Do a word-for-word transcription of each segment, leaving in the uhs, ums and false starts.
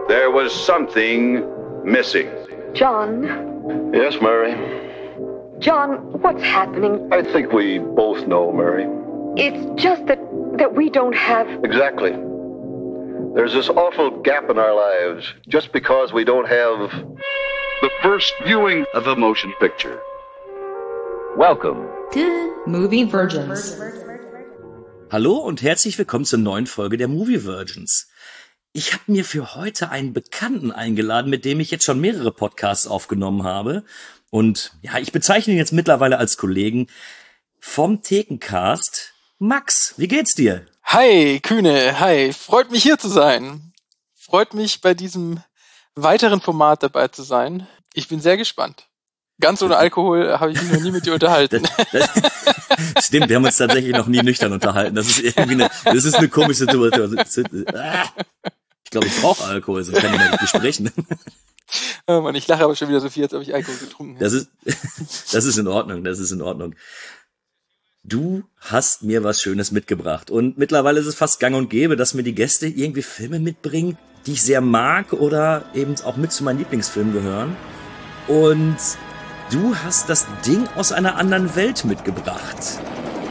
There was something missing. John? Yes, Mary? John, what's happening? I think we both know, Mary. It's just that, that we don't have... Exactly. There's this awful gap in our lives just because we don't have... The first viewing of a motion picture. Welcome to Movie Virgins. Hallo und herzlich willkommen zur neuen Folge der Movie Virgins. Ich habe mir für heute einen Bekannten eingeladen, mit dem ich jetzt schon mehrere Podcasts aufgenommen habe. Und ja, ich bezeichne ihn jetzt mittlerweile als Kollegen vom Thekencast. Max, wie geht's dir? Hi, Kühne, hi. Freut mich hier zu sein. Freut mich bei diesem weiteren Format dabei zu sein. Ich bin sehr gespannt. Ganz ohne Alkohol habe ich mich noch nie mit dir unterhalten. Das, das, stimmt, wir haben uns tatsächlich noch nie nüchtern unterhalten. Das ist irgendwie eine, das ist eine komische Situation. Ich glaube, ich brauche Alkohol, sonst kann ich nicht richtig sprechen. Oh Mann, ich lache aber schon wieder so viel, als ob ich Alkohol getrunken hätte. Das ist, das ist in Ordnung, das ist in Ordnung. Du hast mir was Schönes mitgebracht. Und mittlerweile ist es fast gang und gäbe, dass mir die Gäste irgendwie Filme mitbringen, die ich sehr mag oder eben auch mit zu meinen Lieblingsfilmen gehören. Und du hast das Ding aus einer anderen Welt mitgebracht.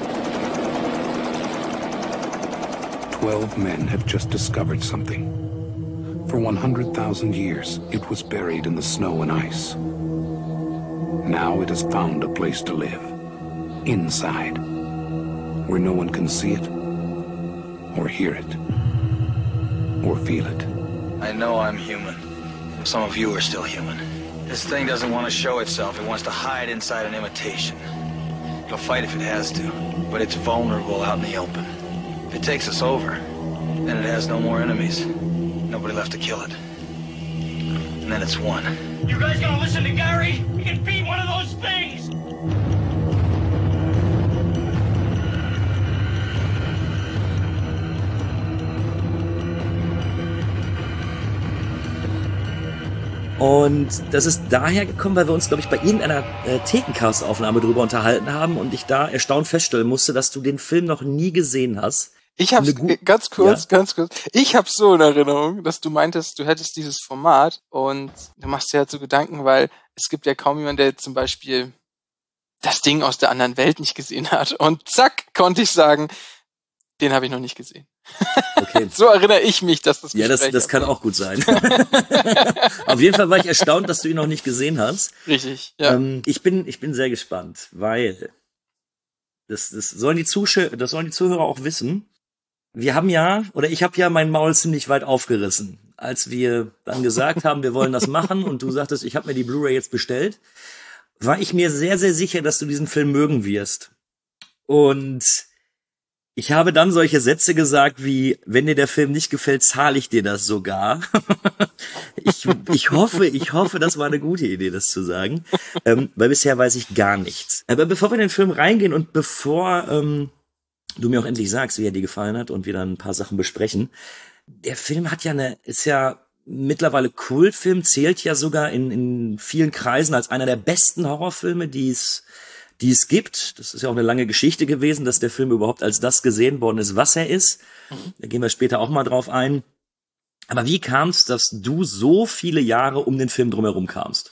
Twelve men have just discovered something. For one hundred thousand years, it was buried in the snow and ice. Now it has found a place to live. Inside. Where no one can see it, or hear it, or feel it. I know I'm human. Some of you are still human. This thing doesn't want to show itself. It wants to hide inside an imitation. It'll fight if it has to, but it's vulnerable out in the open. If it takes us over, then it has no more enemies. Nobody left to kill it. And then it's won. You guys gonna listen to Gary? He can beat one of those things! Und das ist daher gekommen, weil wir uns, glaube ich, bei irgendeiner äh, Thekencast-Aufnahme drüber unterhalten haben und ich da erstaunt feststellen musste, dass du den Film noch nie gesehen hast. Ich hab's, gu- ganz kurz, ja? ganz kurz, ich hab's so in Erinnerung, dass du meintest, du hättest dieses Format und du machst dir halt so Gedanken, weil es gibt ja kaum jemanden, der zum Beispiel das Ding aus der anderen Welt nicht gesehen hat. Und zack, konnte ich sagen, den habe ich noch nicht gesehen. Okay. So erinnere ich mich, dass das Ja, das, das kann auch gut sein. Auf jeden Fall war ich erstaunt, dass du ihn noch nicht gesehen hast. Richtig, ja. Ähm, ich bin, ich bin sehr gespannt, weil das, das sollen die Zuschauer, das sollen die Zuhörer auch wissen. Wir haben ja, oder ich habe ja mein Maul ziemlich weit aufgerissen, als wir dann gesagt haben, wir wollen das machen und du sagtest, ich habe mir die Blu-ray jetzt bestellt, war ich mir sehr, sehr sicher, dass du diesen Film mögen wirst. Und ich habe dann solche Sätze gesagt wie, wenn dir der Film nicht gefällt, zahle ich dir das sogar. ich, ich hoffe, ich hoffe, das war eine gute Idee, das zu sagen, ähm, weil bisher weiß ich gar nichts. Aber bevor wir in den Film reingehen und bevor ähm, du mir auch endlich sagst, wie er dir gefallen hat und wir dann ein paar Sachen besprechen, der Film hat ja eine, ist ja mittlerweile Kultfilm, zählt ja sogar in, in vielen Kreisen als einer der besten Horrorfilme, die es die es gibt. Das ist ja auch eine lange Geschichte gewesen, dass der Film überhaupt als das gesehen worden ist, was er ist. Mhm. Da gehen wir später auch mal drauf ein. Aber wie kam es, dass du so viele Jahre um den Film drumherum kamst?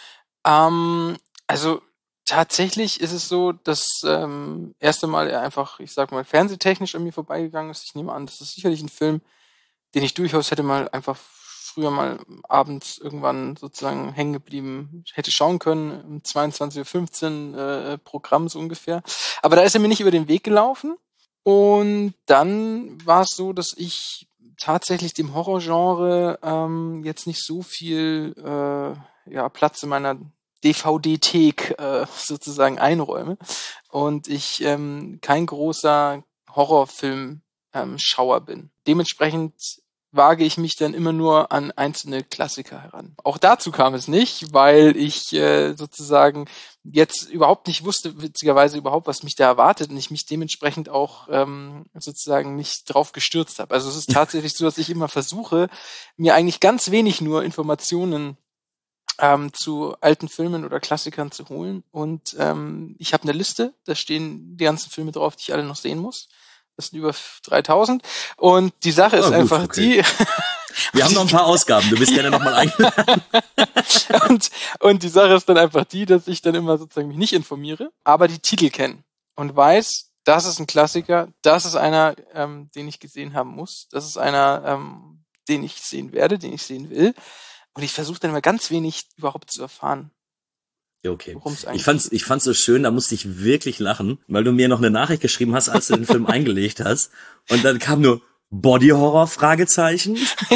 Ähm, also tatsächlich ist es so, dass ähm, erste Mal er einfach, ich sag mal, fernsehtechnisch an mir vorbeigegangen ist. Ich nehme an, das ist sicherlich ein Film, den ich durchaus hätte mal einfach früher mal abends irgendwann sozusagen hängen geblieben hätte schauen können, um zweiundzwanzig Uhr fünfzehn äh, Programm so ungefähr. Aber da ist er mir nicht über den Weg gelaufen. Und dann war es so, dass ich tatsächlich dem Horrorgenre ähm, jetzt nicht so viel äh, ja, Platz in meiner D V D-Thek äh, sozusagen einräume. Und ich ähm, kein großer Horrorfilm-Schauer ähm, bin. Dementsprechend wage ich mich dann immer nur an einzelne Klassiker heran. Auch dazu kam es nicht, weil ich äh, sozusagen jetzt überhaupt nicht wusste, witzigerweise überhaupt, was mich da erwartet und ich mich dementsprechend auch ähm, sozusagen nicht drauf gestürzt habe. Also es ist tatsächlich so, dass ich immer versuche, mir eigentlich ganz wenig nur Informationen ähm, zu alten Filmen oder Klassikern zu holen. Und ähm, ich habe eine Liste, da stehen die ganzen Filme drauf, die ich alle noch sehen muss. Das sind über dreitausend. Und die Sache ist oh, gut, einfach okay. die, Wir haben noch ein paar Ausgaben, du bist gerne nochmal eingeladen. und, und die Sache ist dann einfach die, dass ich dann immer sozusagen mich nicht informiere, aber die Titel kenne und weiß, das ist ein Klassiker, das ist einer, ähm, den ich gesehen haben muss, das ist einer, ähm, den ich sehen werde, den ich sehen will. Und ich versuche dann immer ganz wenig überhaupt zu erfahren. Ja, okay. Ich fand's, ich fand's so schön, da musste ich wirklich lachen, weil du mir noch eine Nachricht geschrieben hast, als du den Film eingelegt hast. Und dann kam nur Body Horror Fragezeichen.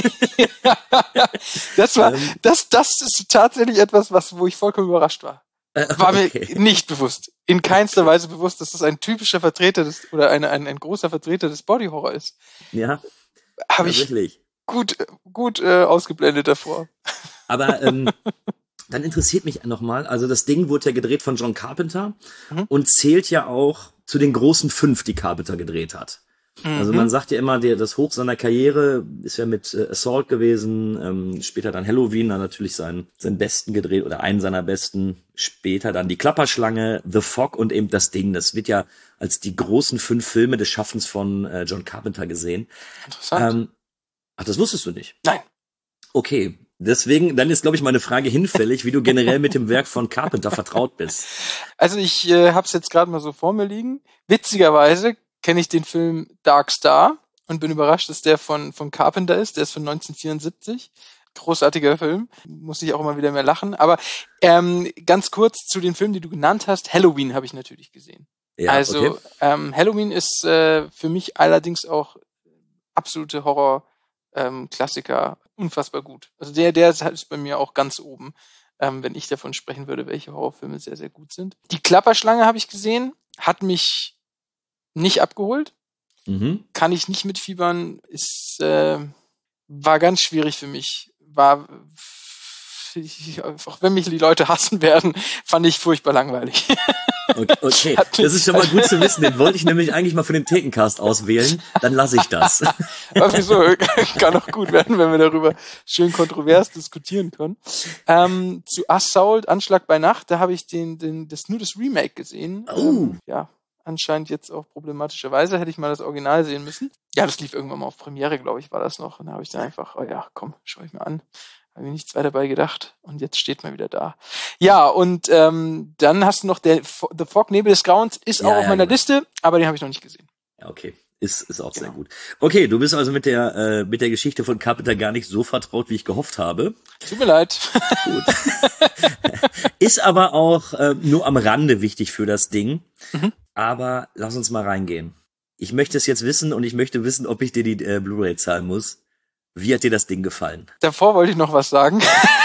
das war, das, das ist tatsächlich etwas, was, wo ich vollkommen überrascht war. War okay. Mir nicht bewusst. In keinster Weise bewusst, dass das ein typischer Vertreter des, oder eine, ein, ein großer Vertreter des Body Horror ist. Ja. Habe ich gut, gut äh, ausgeblendet davor. Aber ähm, dann interessiert mich nochmal, also das Ding wurde ja gedreht von John Carpenter mhm. und zählt ja auch zu den großen fünf, die Carpenter gedreht hat. Mhm. Also man sagt ja immer, der, das Hoch seiner Karriere ist ja mit äh, Assault gewesen, ähm, später dann Halloween, dann natürlich seinen, seinen besten gedreht oder einen seiner besten, später dann die Klapperschlange, The Fog und eben das Ding. Das wird ja als die großen fünf Filme des Schaffens von äh, John Carpenter gesehen. Interessant. Ähm, ach, das wusstest du nicht? Nein. Okay, deswegen, dann ist, glaube ich, meine Frage hinfällig, wie du generell mit dem Werk von Carpenter vertraut bist. Also ich äh, habe es jetzt gerade mal so vor mir liegen. Witzigerweise kenne ich den Film Dark Star und bin überrascht, dass der von von Carpenter ist. Der ist von neunzehnhundertvierundsiebzig. Großartiger Film. Muss ich auch immer wieder mehr lachen. Aber ähm, ganz kurz zu den Filmen, die du genannt hast. Halloween habe ich natürlich gesehen. Ja, also okay. ähm, Halloween ist äh, für mich allerdings auch absolute Horror-Klassiker. Ähm, unfassbar gut. Also der, der ist bei mir auch ganz oben, ähm, wenn ich davon sprechen würde, welche Horrorfilme sehr, sehr gut sind. Die Klapperschlange habe ich gesehen, hat mich nicht abgeholt. Mhm. Kann ich nicht mitfiebern, ist, äh, war ganz schwierig für mich. War, ich, auch wenn mich die Leute hassen werden, fand ich furchtbar langweilig. Okay, okay. Das ist schon mal gut zu wissen. Den wollte ich nämlich eigentlich mal für den Thekencast auswählen. Dann lasse ich das. Aber wieso? Kann auch gut werden, wenn wir darüber schön kontrovers diskutieren können. Ähm, zu Assault, Anschlag bei Nacht, da habe ich den, den, das nur das Remake gesehen. Oh. Ähm, ja, anscheinend jetzt auch problematischerweise. Hätte ich mal das Original sehen müssen. Ja, das lief irgendwann mal auf Premiere, glaube ich, war das noch. Und da habe ich dann einfach, oh ja, komm, schau ich mir an. Habe mir nichts weiter dabei gedacht. Und jetzt steht man wieder da. Ja, und ähm, dann hast du noch der The Fog, Nebel des Grauens, ist Ja, auch auf ja, meiner genau. Liste, aber den habe ich noch nicht gesehen. Ja, okay. Ist, ist auch Genau. sehr gut. Okay, du bist also mit der, äh, mit der Geschichte von Carpenter gar nicht so vertraut, wie ich gehofft habe. Tut mir leid. Gut. Ist aber auch äh, nur am Rande wichtig für das Ding. Mhm. Aber lass uns mal reingehen. Ich möchte es jetzt wissen und ich möchte wissen, ob ich dir die äh, Blu-ray zahlen muss. Wie hat dir das Ding gefallen? Davor wollte ich noch was sagen,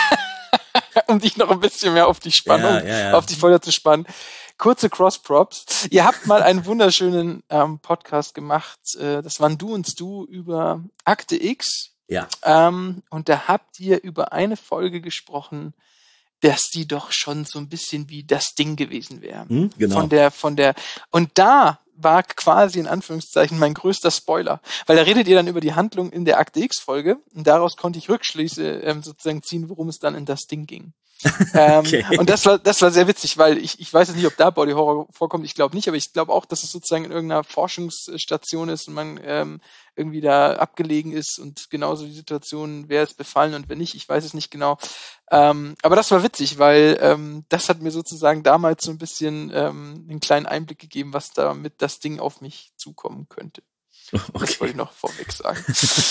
um dich noch ein bisschen mehr auf die Spannung, Ja, ja, ja. auf die Folter zu spannen. Kurze Cross-Props. Ihr habt mal einen wunderschönen ähm, Podcast gemacht. Äh, das waren Du und Du über Akte X. Ja. Ähm, und da habt ihr über eine Folge gesprochen, dass die doch schon so ein bisschen wie das Ding gewesen wäre. Hm, genau. Von der, von der, und da war quasi in Anführungszeichen mein größter Spoiler, weil da redet ihr dann über die Handlung in der Akte X-Folge und daraus konnte ich Rückschlüsse ähm, sozusagen ziehen, worum es dann in das Ding ging. Okay. ähm, und das war das war sehr witzig, weil ich ich weiß jetzt nicht, ob da Body Horror vorkommt, ich glaube nicht, aber ich glaube auch, dass es sozusagen in irgendeiner Forschungsstation ist und man ähm, irgendwie da abgelegen ist und genauso die Situation, wer ist befallen und wer nicht, ich weiß es nicht genau. Ähm, aber das war witzig, weil ähm, das hat mir sozusagen damals so ein bisschen ähm, einen kleinen Einblick gegeben, was da mit das Ding auf mich zukommen könnte. Okay. Das wollte ich noch vorweg sagen.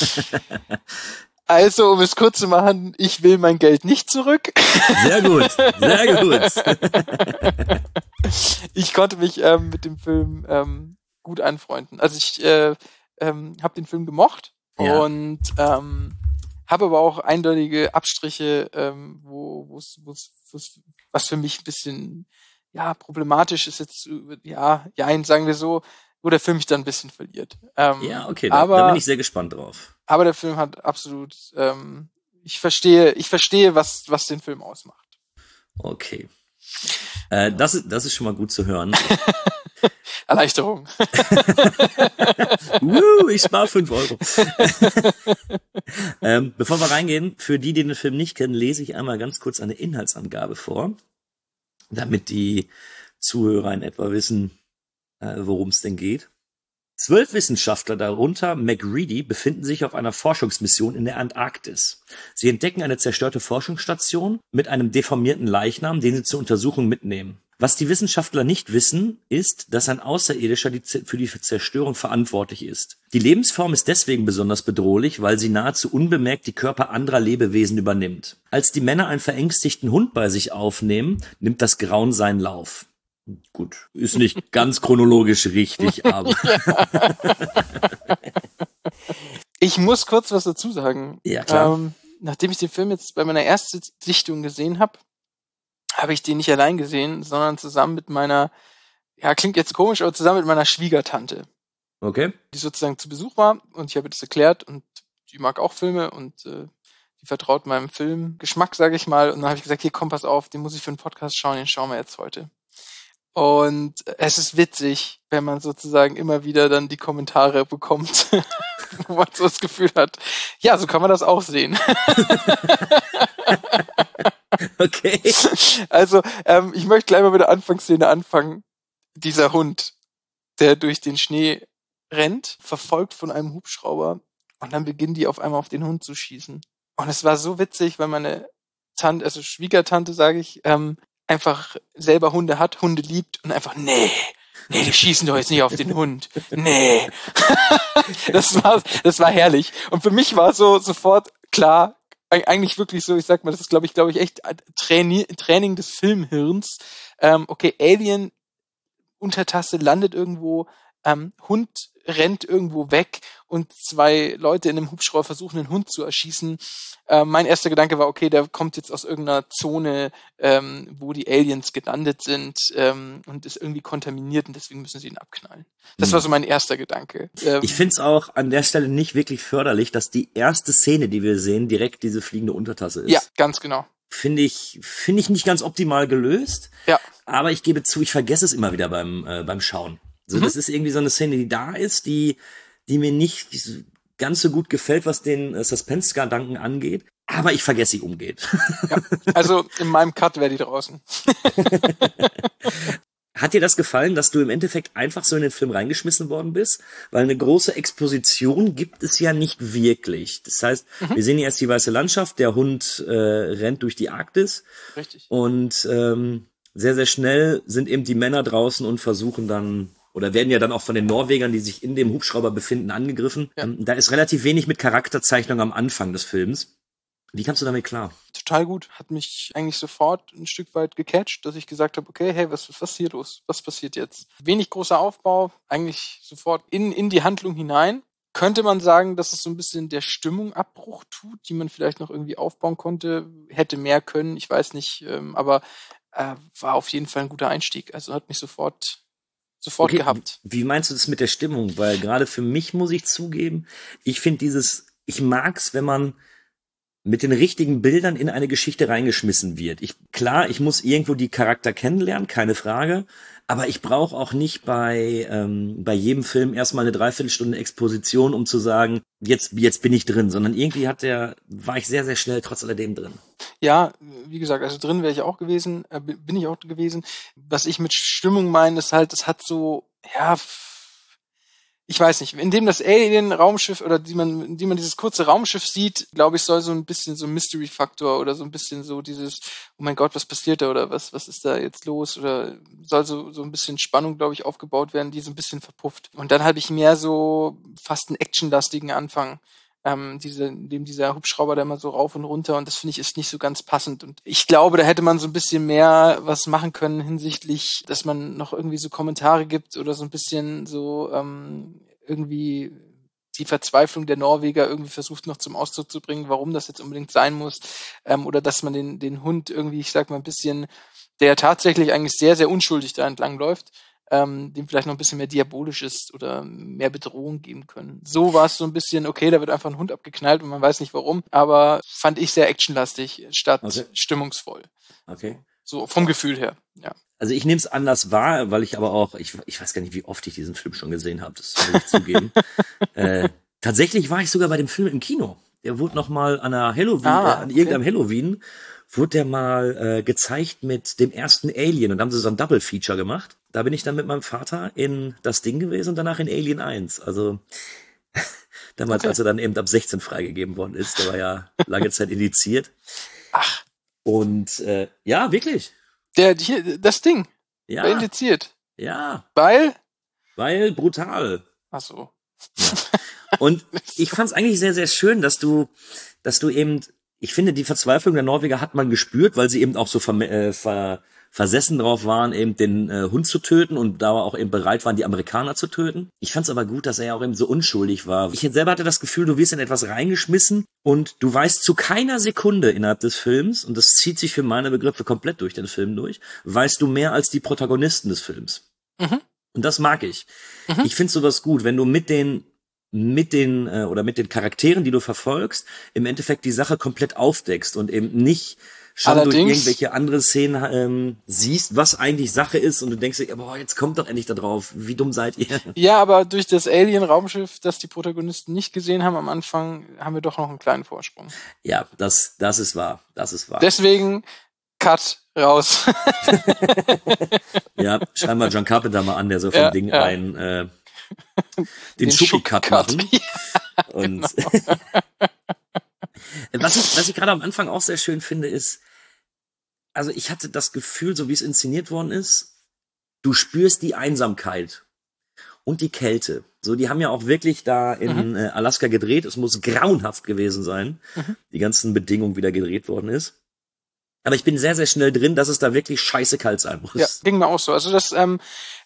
Also, um es kurz zu machen, ich will mein Geld nicht zurück. Sehr gut, sehr gut. Ich konnte mich ähm, mit dem Film ähm, gut anfreunden. Also ich äh, ähm, habe den Film gemocht Ja. und ähm, habe aber auch eindeutige Abstriche, ähm, wo wo's, wo's, wo's, was für mich ein bisschen ja problematisch ist jetzt, ja, ja, sagen wir so, wo der Film mich dann ein bisschen verliert. Ähm, Ja, okay, da, aber, da bin ich sehr gespannt drauf. aber der Film hat absolut, ähm, ich verstehe, ich verstehe, was was den Film ausmacht. Okay. Äh, das, ist- das ist schon mal gut zu hören. Erleichterung. uh, ich spare fünf Euro. ähm, bevor wir reingehen, für die, die den Film nicht kennen, lese ich einmal ganz kurz eine Inhaltsangabe vor, damit die Zuhörer in etwa wissen, äh, worum es denn geht. Zwölf Wissenschaftler, darunter MacReady, befinden sich auf einer Forschungsmission in der Antarktis. Sie entdecken eine zerstörte Forschungsstation mit einem deformierten Leichnam, den sie zur Untersuchung mitnehmen. Was die Wissenschaftler nicht wissen, ist, dass ein Außerirdischer die Z- für die Zerstörung verantwortlich ist. Die Lebensform ist deswegen besonders bedrohlich, weil sie nahezu unbemerkt die Körper anderer Lebewesen übernimmt. Als die Männer einen verängstigten Hund bei sich aufnehmen, nimmt das Grauen seinen Lauf. Gut, ist nicht ganz chronologisch richtig, aber... Ich muss kurz was dazu sagen. Ja, klar. Ähm, nachdem ich den Film jetzt bei meiner ersten Sichtung gesehen habe, habe ich den nicht allein gesehen, sondern zusammen mit meiner, ja, klingt jetzt komisch, aber zusammen mit meiner Schwiegertante. Okay. Die sozusagen zu Besuch war und ich habe ihr das erklärt und die mag auch Filme und äh, die vertraut meinem Filmgeschmack, sage ich mal. Und dann habe ich gesagt, hier, komm, pass auf, den muss ich für einen Podcast schauen, den schauen wir jetzt heute. Und es ist witzig, wenn man sozusagen immer wieder dann die Kommentare bekommt, wo man so das Gefühl hat, ja, so kann man das auch sehen. Okay. Also, ähm, ich möchte gleich mal mit der Anfangsszene anfangen. Dieser Hund, der durch den Schnee rennt, verfolgt von einem Hubschrauber und dann beginnen die auf einmal auf den Hund zu schießen. Und es war so witzig, weil meine Tante, also Schwiegertante, sage ich, ähm, einfach selber Hunde hat, Hunde liebt und einfach, nee, nee, die schießen doch jetzt nicht auf den Hund. Nee. Das war, das war herrlich. Und für mich war so sofort klar, eigentlich wirklich so, ich sag mal, das ist, glaube ich, glaube ich, echt Training, Training des Filmhirns. Ähm, okay, Alien, Untertasse, landet irgendwo, ähm, Hund rennt irgendwo weg und zwei Leute in einem Hubschrauber versuchen, den Hund zu erschießen. Ähm, mein erster Gedanke war, okay, der kommt jetzt aus irgendeiner Zone, ähm, wo die Aliens gelandet sind ähm, und ist irgendwie kontaminiert und deswegen müssen sie ihn abknallen. Das hm. war so mein erster Gedanke. Ähm, ich find's auch an der Stelle nicht wirklich förderlich, dass die erste Szene, die wir sehen, direkt diese fliegende Untertasse ist. Ja, ganz genau. Finde ich, finde ich nicht ganz optimal gelöst. Ja. Aber ich gebe zu, ich vergesse es immer wieder beim, äh, beim Schauen. So, mhm. Das ist irgendwie so eine Szene, die da ist, die, die mir nicht ganz so gut gefällt, was den äh, Suspense-Gedanken angeht. Aber ich vergesse sie umgeht. Ja, also in meinem Cut wäre die draußen. Hat dir das gefallen, dass du im Endeffekt einfach so in den Film reingeschmissen worden bist? Weil eine große Exposition gibt es ja nicht wirklich. Das heißt, mhm. wir sehen hier erst die weiße Landschaft, der Hund äh, rennt durch die Arktis. Richtig. Und ähm, sehr, sehr schnell sind eben die Männer draußen und versuchen dann, oder werden ja dann auch von den Norwegern, die sich in dem Hubschrauber befinden, angegriffen. Ja. Ähm, da ist relativ wenig mit Charakterzeichnung am Anfang des Films. Wie kamst du damit klar? Total gut. Hat mich eigentlich sofort ein Stück weit gecatcht, dass ich gesagt habe, okay, hey, was, was ist hier los? Was passiert jetzt? Wenig großer Aufbau, eigentlich sofort in, in die Handlung hinein. Könnte man sagen, dass es so ein bisschen der Stimmung Abbruch tut, die man vielleicht noch irgendwie aufbauen konnte, hätte mehr können, ich weiß nicht, ähm, aber äh, war auf jeden Fall ein guter Einstieg. Also hat mich sofort sofort okay, gehabt. Wie meinst du das mit der Stimmung? Weil gerade für mich muss ich zugeben, ich finde dieses, ich mag's, wenn man mit den richtigen Bildern in eine Geschichte reingeschmissen wird. Ich, klar, ich muss irgendwo die Charakter kennenlernen, keine Frage, aber ich brauche auch nicht bei ähm, bei jedem Film erstmal eine Dreiviertelstunde Exposition, um zu sagen, jetzt jetzt bin ich drin, sondern irgendwie hat der, war ich sehr, sehr schnell trotz alledem drin. Ja, wie gesagt, also drin wäre ich auch gewesen, äh, bin ich auch gewesen. Was ich mit Stimmung meine, ist halt, es hat so, ja, ich weiß nicht, indem das Alien-Raumschiff oder die man, indem man dieses kurze Raumschiff sieht, glaube ich, soll so ein bisschen so ein Mystery-Faktor oder so ein bisschen so dieses, oh mein Gott, was passiert da oder was, was ist da jetzt los oder soll so, so ein bisschen Spannung, glaube ich, aufgebaut werden, die so ein bisschen verpufft. Und dann habe ich mehr so fast einen actionlastigen Anfang, ähm, diese, in dem dieser Hubschrauber da immer so rauf und runter und das finde ich ist nicht so ganz passend und ich glaube, da hätte man so ein bisschen mehr was machen können hinsichtlich, dass man noch irgendwie so Kommentare gibt oder so ein bisschen so ähm, irgendwie die Verzweiflung der Norweger irgendwie versucht noch zum Ausdruck zu bringen, warum das jetzt unbedingt sein muss ähm, oder dass man den den Hund irgendwie, ich sag mal ein bisschen, der tatsächlich eigentlich sehr, sehr unschuldig da entlang läuft, ähm, dem vielleicht noch ein bisschen mehr Diabolisches oder mehr Bedrohung geben können. So war es so ein bisschen, okay, da wird einfach ein Hund abgeknallt und man weiß nicht warum, aber fand ich sehr actionlastig statt okay. stimmungsvoll. Okay. So vom Gefühl her, ja. Also ich nehme es anders wahr, weil ich aber auch, ich, ich weiß gar nicht, wie oft ich diesen Film schon gesehen habe, das muss ich zugeben. äh, tatsächlich war ich sogar bei dem Film im Kino. Der wurde noch mal an einer Halloween, ah, äh, an okay. irgendeinem Halloween, wurde der mal äh, gezeigt mit dem ersten Alien und da haben sie so ein Double-Feature gemacht. da bin ich dann mit meinem Vater in Das Ding gewesen und danach in Alien eins. Also damals, okay. als er dann eben ab sechzehn freigegeben worden ist, der war ja lange Zeit indiziert. Ach. Und äh, ja, wirklich. Der hier, das Ding. Ja. War indiziert. Ja. Weil? Weil brutal. Ach so. Ja. Und ich fand es eigentlich sehr, sehr schön, dass du, dass du eben, ich finde, die Verzweiflung der Norweger hat man gespürt, weil sie eben auch so ver, äh, ver, versessen drauf waren, eben den äh, Hund zu töten und da auch eben bereit waren, die Amerikaner zu töten. Ich fand es aber gut, dass er ja auch eben so unschuldig war. Ich selber hatte das Gefühl, du wirst in etwas reingeschmissen und du weißt zu keiner Sekunde innerhalb des Films, und das zieht sich für meine Begriffe komplett durch den Film durch, weißt du mehr als die Protagonisten des Films. Mhm. Und das mag ich. Mhm. Ich finde sowas gut, wenn du mit den mit den äh, oder mit den Charakteren, die du verfolgst, im Endeffekt die Sache komplett aufdeckst und eben nicht schon Allerdings, durch irgendwelche andere Szenen ähm, siehst, was eigentlich Sache ist, und du denkst dir, boah, jetzt kommt doch endlich da drauf, wie dumm seid ihr? Ja, aber durch das Alien-Raumschiff, das die Protagonisten nicht gesehen haben am Anfang, haben wir doch noch einen kleinen Vorsprung. Ja, das das ist wahr, das ist wahr. Deswegen Cut raus. Ja, schreib mal John Carpenter mal an, der so vom ja, Ding ja. ein äh, den, den Schucki-Cut machen. Ja, und genau. was ich, was ich gerade am Anfang auch sehr schön finde, ist, also ich hatte das Gefühl, so wie es inszeniert worden ist, du spürst die Einsamkeit und die Kälte. So, die haben ja auch wirklich da in mhm. äh, Alaska gedreht. Es muss grauenhaft gewesen sein, mhm. die ganzen Bedingungen, wie da gedreht worden ist. Aber ich bin sehr, sehr schnell drin, dass es da wirklich scheiße kalt sein muss. Ja, ging mir auch so. Also das, ähm,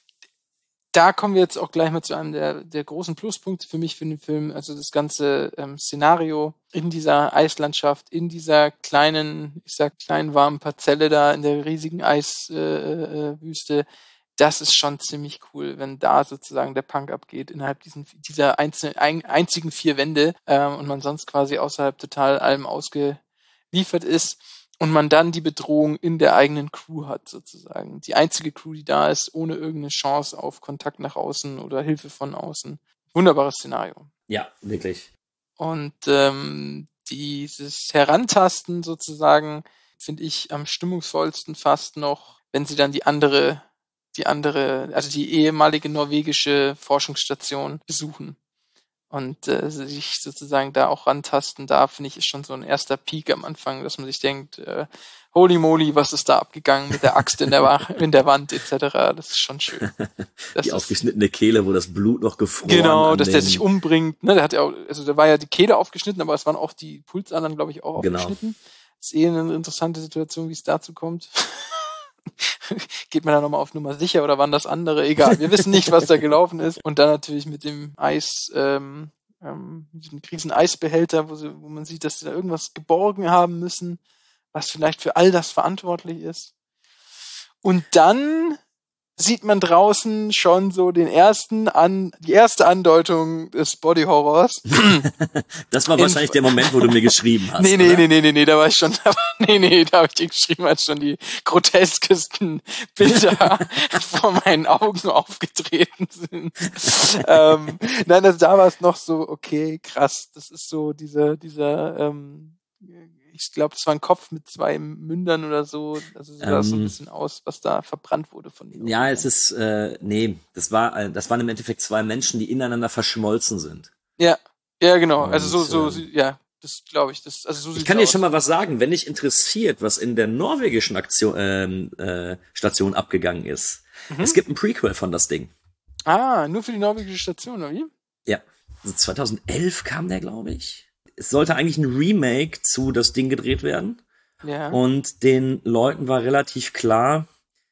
da kommen wir jetzt auch gleich mal zu einem der, der großen Pluspunkte für mich für den Film. Also das ganze ähm, Szenario in dieser Eislandschaft, in dieser kleinen, ich sag kleinen warmen Parzelle da in der riesigen Eiswüste. Äh, das ist schon ziemlich cool, wenn da sozusagen der Punk abgeht innerhalb diesen, dieser einzelnen, ein, einzigen vier Wände ähm, und man sonst quasi außerhalb total allem ausgeliefert ist. Und man dann die Bedrohung in der eigenen Crew hat, sozusagen. Die einzige Crew, die da ist, ohne irgendeine Chance auf Kontakt nach außen oder Hilfe von außen. Wunderbares Szenario. Ja, wirklich. Und ähm, dieses Herantasten sozusagen finde ich am stimmungsvollsten fast noch, wenn sie dann die andere, die andere, also die ehemalige norwegische Forschungsstation besuchen. Und äh, sich sozusagen da auch rantasten darf, finde ich, ist schon so ein erster Peak am Anfang, dass man sich denkt, äh, holy moly, was ist da abgegangen mit der Axt in der, in der Wand et cetera. Das ist schon schön. Das die ist, aufgeschnittene Kehle, wo das Blut noch gefroren ist. Genau, dass der sich umbringt. Ne, der hat ja auch, also da war ja die Kehle aufgeschnitten, aber es waren auch die Pulsadern, glaube ich, auch aufgeschnitten. Genau. Das ist eh eine interessante Situation, wie es dazu kommt. Geht man da nochmal auf Nummer sicher oder waren das andere? Egal, wir wissen nicht, was da gelaufen ist. Und dann natürlich mit dem Eis, ähm, ähm, diesem riesen Eisbehälter, wo, sie, wo man sieht, dass sie da irgendwas geborgen haben müssen, was vielleicht für all das verantwortlich ist. Und dann sieht man draußen schon so den ersten an, die erste Andeutung des Body Horrors. Das war wahrscheinlich In, der Moment, wo du mir geschrieben hast. Nee, nee, nee, nee, nee, nee, da war ich schon, da war, nee, nee, da habe ich dir geschrieben, als schon die groteskesten Bilder vor meinen Augen aufgetreten sind. ähm, nein, also da war es noch so, okay, krass, das ist so dieser, dieser, ähm, ich glaube, es war ein Kopf mit zwei Mündern oder so. Also sah ähm, so ein bisschen aus, was da verbrannt wurde von ihm. Ja, es ist, äh, nee, das war, das waren im Endeffekt zwei Menschen, die ineinander verschmolzen sind. Ja, ja, genau. Und, also so, so, ähm, ja, das glaube ich. Das, also so ich kann dir aus. schon mal was sagen, wenn dich interessiert, was in der norwegischen Aktion, ähm, äh, Station abgegangen ist. Mhm. Es gibt ein Prequel von das Ding. Ah, nur für die norwegische Station, oder wie? Ja, also zweitausendelf kam der, glaube ich. Es sollte eigentlich ein Remake zu das Ding gedreht werden. Ja. Und den Leuten war relativ klar,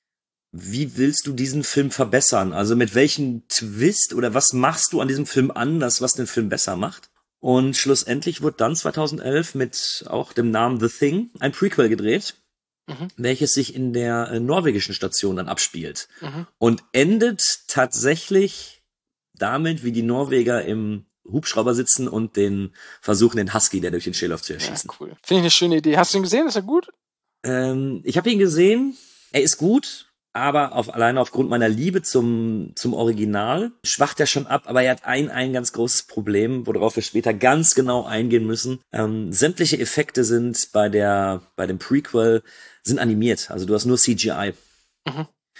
wie willst du diesen Film verbessern? Also mit welchem Twist oder was machst du an diesem Film anders, was den Film besser macht? Und schlussendlich wurde dann zweitausendelf mit auch dem Namen The Thing ein Prequel gedreht, mhm. welches sich in der äh, norwegischen Station dann abspielt. Mhm. Und endet tatsächlich damit, wie die Norweger im Hubschrauber sitzen und den versuchen, den Husky, der durch den Schäler zu erschießen. Ja, cool. Finde ich eine schöne Idee. Hast du ihn gesehen? Ist er gut? Ähm, ich habe ihn gesehen. Er ist gut, aber auf, alleine aufgrund meiner Liebe zum, zum Original schwacht er schon ab. Aber er hat ein, ein ganz großes Problem, worauf wir später ganz genau eingehen müssen. Ähm, sämtliche Effekte sind bei der, bei dem Prequel sind animiert. Also du hast nur C G I. Mhm.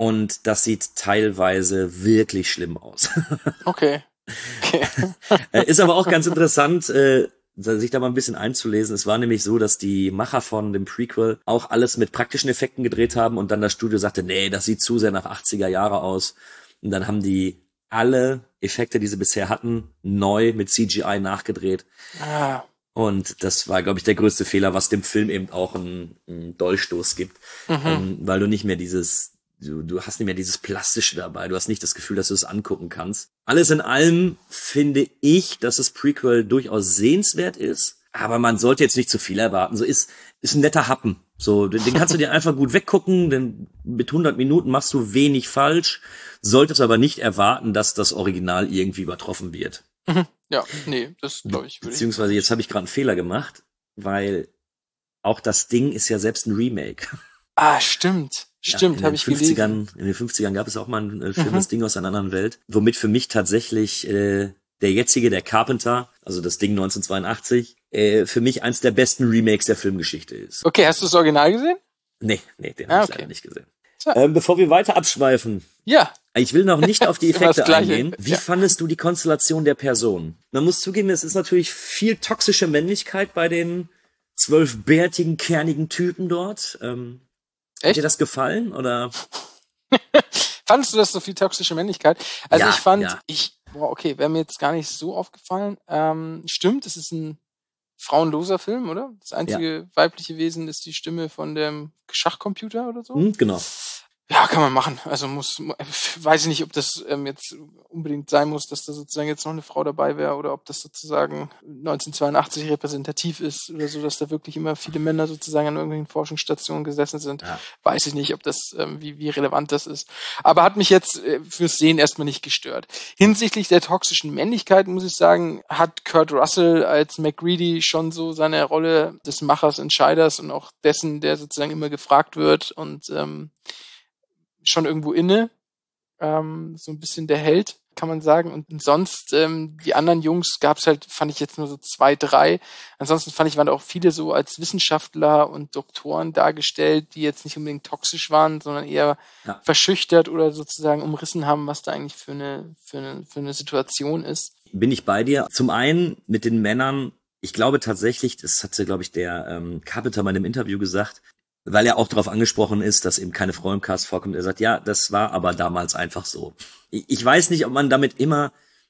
Und das sieht teilweise wirklich schlimm aus. Okay. okay. Ist aber auch ganz interessant, äh, sich da mal ein bisschen einzulesen. Es war nämlich so, dass die Macher von dem Prequel auch alles mit praktischen Effekten gedreht haben und dann das Studio sagte, nee, das sieht zu sehr nach achtziger Jahre aus. Und dann haben die alle Effekte, die sie bisher hatten, neu mit C G I nachgedreht. Ah. Und das war, glaube ich, der größte Fehler, was dem Film eben auch einen, einen Dolchstoß gibt. Mhm. Ähm, weil du nicht mehr dieses Du, du hast nicht mehr dieses Plastische dabei. Du hast nicht das Gefühl, dass du es angucken kannst. Alles in allem finde ich, dass das Prequel durchaus sehenswert ist. Aber man sollte jetzt nicht zu viel erwarten. So ist, ist ein netter Happen. So, den, den kannst du dir einfach gut weggucken. Denn mit hundert Minuten machst du wenig falsch. Solltest aber nicht erwarten, dass das Original irgendwie übertroffen wird. Mhm. Ja, nee, das glaube ich. Beziehungsweise ich jetzt habe ich gerade einen Fehler gemacht, weil auch das Ding ist ja selbst ein Remake. Ah, stimmt. Stimmt, ja, habe ich gelesen. In den fünfzigern gab es auch mal einen äh, Film, Mhm. das Ding aus einer anderen Welt, womit für mich tatsächlich äh, der jetzige, der Carpenter, also das Ding neunzehnhundertzweiundachtzig, äh, für mich eins der besten Remakes der Filmgeschichte ist. Okay, hast du das Original gesehen? Nee, nee, den Ah, habe ich okay. leider nicht gesehen. So. Ähm, bevor wir weiter abschweifen, Ja. ich will noch nicht auf die Ist immer das Effekte Gleiche. eingehen. Wie Ja. fandest du die Konstellation der Person? Man muss zugeben, es ist natürlich viel toxische Männlichkeit bei den zwölf bärtigen, kernigen Typen dort. Ähm, Hat Echt? dir das gefallen, oder? Fandest du das so viel toxische Männlichkeit? Also Ja, ich fand, ja. ich, boah, okay, wäre mir jetzt gar nicht so aufgefallen. Ähm, stimmt, es ist ein frauenloser Film, oder? Das einzige weibliche Wesen ist die Stimme von dem Schachcomputer oder so. Hm, genau. Ja, kann man machen. Also muss, weiß ich nicht, ob das ähm, jetzt unbedingt sein muss, dass da sozusagen jetzt noch eine Frau dabei wäre oder ob das sozusagen neunzehnhundertzweiundachtzig repräsentativ ist oder so, dass da wirklich immer viele Männer sozusagen an irgendwelchen Forschungsstationen gesessen sind. Ja. Weiß ich nicht, ob das, ähm, wie, wie relevant das ist. Aber hat mich jetzt äh, fürs Sehen erstmal nicht gestört. Hinsichtlich der toxischen Männlichkeit, muss ich sagen, hat Kurt Russell als MacReady schon so seine Rolle des Machers, Entscheiders und auch dessen, der sozusagen immer gefragt wird und ähm, schon irgendwo inne, ähm, so ein bisschen der Held, kann man sagen. Und sonst, ähm, die anderen Jungs gab's halt, fand ich jetzt nur so zwei, drei. Ansonsten fand ich, waren da auch viele so als Wissenschaftler und Doktoren dargestellt, die jetzt nicht unbedingt toxisch waren, sondern eher Ja. verschüchtert oder sozusagen umrissen haben, was da eigentlich für eine, für eine, für eine Situation ist. Bin ich bei dir. Zum einen mit den Männern, ich glaube tatsächlich, das hatte, glaube ich, der ähm, Carpenter mal in einem Interview gesagt, weil er auch darauf angesprochen ist, dass eben keine Frau im Cast vorkommt. Er sagt, ja, das war aber damals einfach so. Ich, ich weiß nicht, ob man damit immer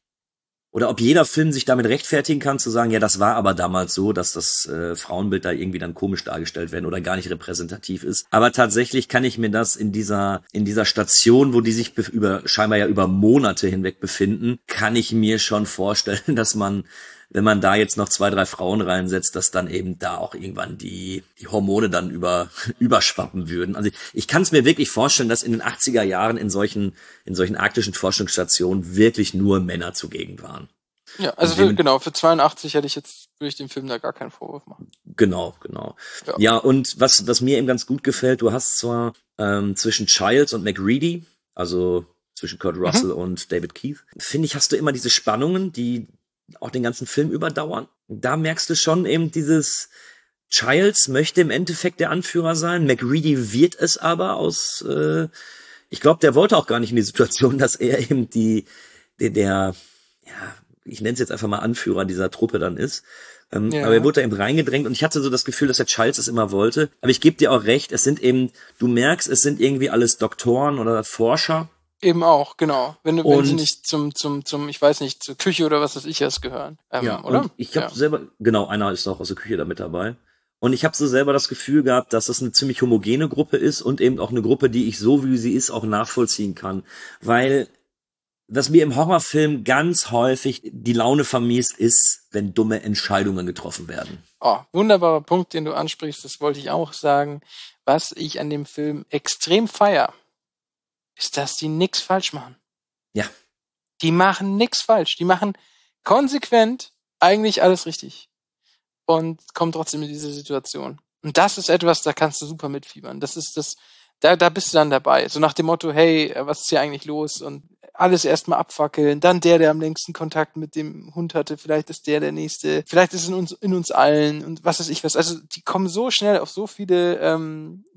oder ob jeder Film sich damit rechtfertigen kann, zu sagen, ja, das war aber damals so, dass das äh, Frauenbild da irgendwie dann komisch dargestellt werden oder gar nicht repräsentativ ist. Aber tatsächlich kann ich mir das in dieser in dieser Station, wo die sich be- über scheinbar ja über Monate hinweg befinden, kann ich mir schon vorstellen, dass man, wenn man da jetzt noch zwei, drei Frauen reinsetzt, dass dann eben da auch irgendwann die die Hormone dann über überschwappen würden. Also ich, ich kann es mir wirklich vorstellen, dass in den achtziger Jahren in solchen in solchen arktischen Forschungsstationen wirklich nur Männer zugegen waren. Ja, also Und für, genau, für zweiundachtzig hätte ich jetzt, würde ich dem Film da gar keinen Vorwurf machen. Genau, genau. Ja. Ja, und was was mir eben ganz gut gefällt, du hast zwar ähm, zwischen Childs und MacReady, also zwischen Kurt Russell Mhm. und David Keith, finde ich, hast du immer diese Spannungen, die auch den ganzen Film überdauern. Da merkst du schon eben dieses Childs möchte im Endeffekt der Anführer sein, MacReady wird es aber aus, äh, ich glaube, der wollte auch gar nicht in die Situation, dass er eben die, der, der ja, ich nenne es jetzt einfach mal Anführer dieser Truppe dann ist. Ähm, Ja. Aber er wurde da eben reingedrängt und ich hatte so das Gefühl, dass der Childs es immer wollte. Aber ich gebe dir auch recht, es sind eben, du merkst, es sind irgendwie alles Doktoren oder Forscher. Eben auch, genau. Wenn, wenn Und- sie nicht zum, zum, zum, ich weiß nicht, zur Küche oder was weiß ich erst gehören. Ähm, Ja, oder? und ich habe Ja. selber, genau, einer ist auch aus der Küche da mit dabei. Und ich habe so selber das Gefühl gehabt, dass das eine ziemlich homogene Gruppe ist und eben auch eine Gruppe, die ich so, wie sie ist, auch nachvollziehen kann. Weil was mir im Horrorfilm ganz häufig die Laune vermiest, ist, wenn dumme Entscheidungen getroffen werden. Oh, wunderbarer Punkt, den du ansprichst, das wollte ich auch sagen. Was ich an dem Film extrem feier, ist, dass die nix falsch machen. Ja. Die machen nix falsch. Die machen konsequent eigentlich alles richtig. Und kommen trotzdem in diese Situation. Und das ist etwas, da kannst du super mitfiebern. Das ist das, da, da bist du dann dabei. So nach dem Motto, hey, was ist hier eigentlich los? Und alles erstmal abfackeln. Dann der, der am längsten Kontakt mit dem Hund hatte. Vielleicht ist der der Nächste. Vielleicht ist es in uns, in uns allen. Und was weiß ich was. Also, die kommen so schnell auf so viele ähm,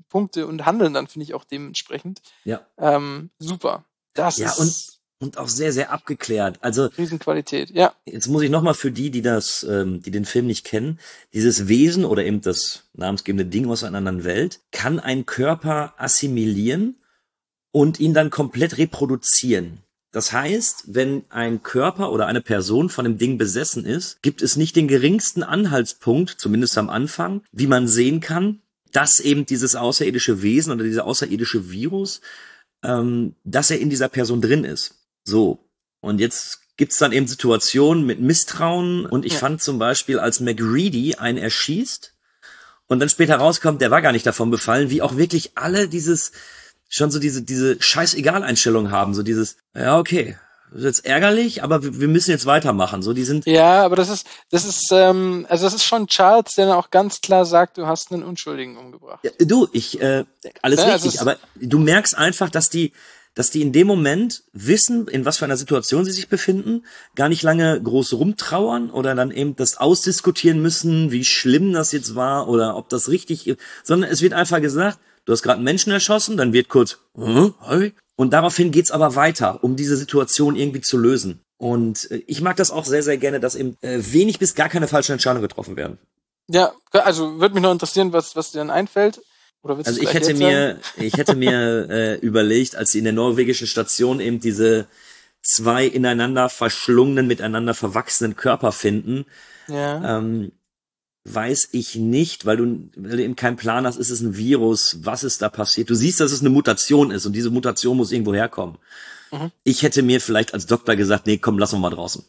Punkte und handeln dann, finde ich, auch dementsprechend. Ja. Ähm, super. Das ja, ist... Und Und auch sehr, sehr abgeklärt. Also Riesenqualität, ja. Jetzt muss ich nochmal für die, die das, ähm, die den Film nicht kennen, dieses Wesen oder eben das namensgebende Ding aus einer anderen Welt kann einen Körper assimilieren und ihn dann komplett reproduzieren. Das heißt, wenn ein Körper oder eine Person von dem Ding besessen ist, gibt es nicht den geringsten Anhaltspunkt, zumindest am Anfang, wie man sehen kann, dass eben dieses außerirdische Wesen oder dieser außerirdische Virus, ähm, dass er in dieser Person drin ist. So, und jetzt gibt's dann eben Situationen mit Misstrauen und ich ja. fand zum Beispiel, als MacReady einen erschießt und dann später rauskommt, der war gar nicht davon befallen, wie auch wirklich alle dieses, schon so diese, diese Scheiß-Egal-Einstellung haben, so dieses, ja okay, das ist jetzt ärgerlich, aber wir, wir müssen jetzt weitermachen, so die sind... Ja, aber das ist, das ist, ähm, also das ist schon Charles, der dann auch ganz klar sagt, du hast einen Unschuldigen umgebracht. Ja, du, ich, äh, alles ja, richtig, aber du merkst einfach, dass die dass die in dem Moment wissen, in was für einer Situation sie sich befinden, gar nicht lange groß rumtrauern oder dann eben das ausdiskutieren müssen, wie schlimm das jetzt war oder ob das richtig ist, sondern es wird einfach gesagt, du hast gerade einen Menschen erschossen, dann wird kurz, hm, hey. Und daraufhin geht's aber weiter, um diese Situation irgendwie zu lösen. Und äh, ich mag das auch sehr, sehr gerne, dass eben äh, wenig bis gar keine falschen Entscheidungen getroffen werden. Ja, also würde mich noch interessieren, was, was dir dann einfällt. Oder also ich hätte mir, ich hätte mir äh, überlegt, als sie in der norwegischen Station eben diese zwei ineinander verschlungenen, miteinander verwachsenen Körper finden, ja. ähm, weiß ich nicht, weil du, weil du eben keinen Plan hast, ist es ein Virus, was ist da passiert? Du siehst, dass es eine Mutation ist und diese Mutation muss irgendwo herkommen. Mhm. Ich hätte mir vielleicht als Doktor gesagt, nee, komm, lass uns mal draußen.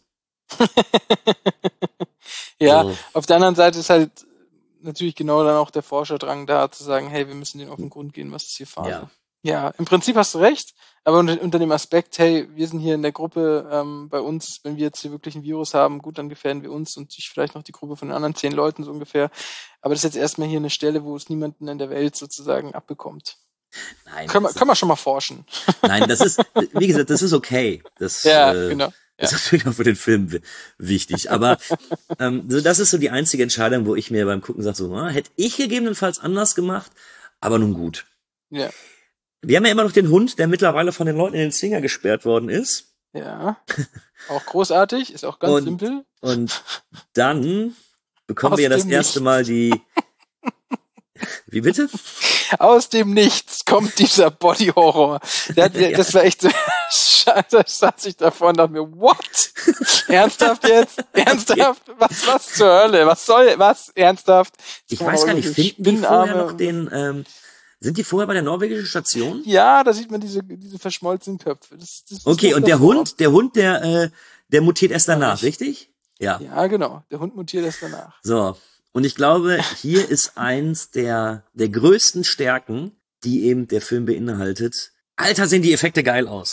ja, so. Auf der anderen Seite ist halt natürlich genau dann auch der Forscherdrang da, zu sagen, hey, wir müssen denen auf den Grund gehen, was ist hier Phase. Ja. ja, im Prinzip hast du recht, aber unter, unter dem Aspekt, hey, wir sind hier in der Gruppe, ähm, bei uns, wenn wir jetzt hier wirklich ein Virus haben, gut, dann gefährden wir uns und vielleicht noch die Gruppe von den anderen zehn Leuten so ungefähr. Aber das ist jetzt erstmal hier eine Stelle, wo es niemanden in der Welt sozusagen abbekommt. Nein. Können wir, können wir schon mal forschen. Nein, das ist, wie gesagt, das ist okay. Das, ja, äh, genau. Ja. ist natürlich auch für den Film w- wichtig. Aber ähm, so das ist so die einzige Entscheidung, wo ich mir beim Gucken sage, so, ah, hätte ich gegebenenfalls anders gemacht, aber nun gut. Ja. Wir haben ja immer noch den Hund, der mittlerweile von den Leuten in den Zwinger gesperrt worden ist. Ja. Auch großartig, ist auch ganz und, simpel. Und dann bekommen wir ja das erste Mal die... Wie bitte? Aus dem Nichts kommt dieser Body-Horror. Das, das war echt so, da saß ich davor und dachte mir, what? Ernsthaft jetzt? Ernsthaft? Was, was zur Hölle? Was soll, was? Ernsthaft? Ich weiß gar nicht, finden die vorher noch den, ähm, sind die vorher bei der norwegischen Station? Ja, da sieht man diese, diese verschmolzenen Köpfe. Das, das okay, und der Hund, der Hund, der, äh, der mutiert erst danach, richtig? Ja. Ja, genau. Der Hund mutiert erst danach. So. Und ich glaube, hier ist eins der, der größten Stärken, die eben der Film beinhaltet. Alter, sehen die Effekte geil aus.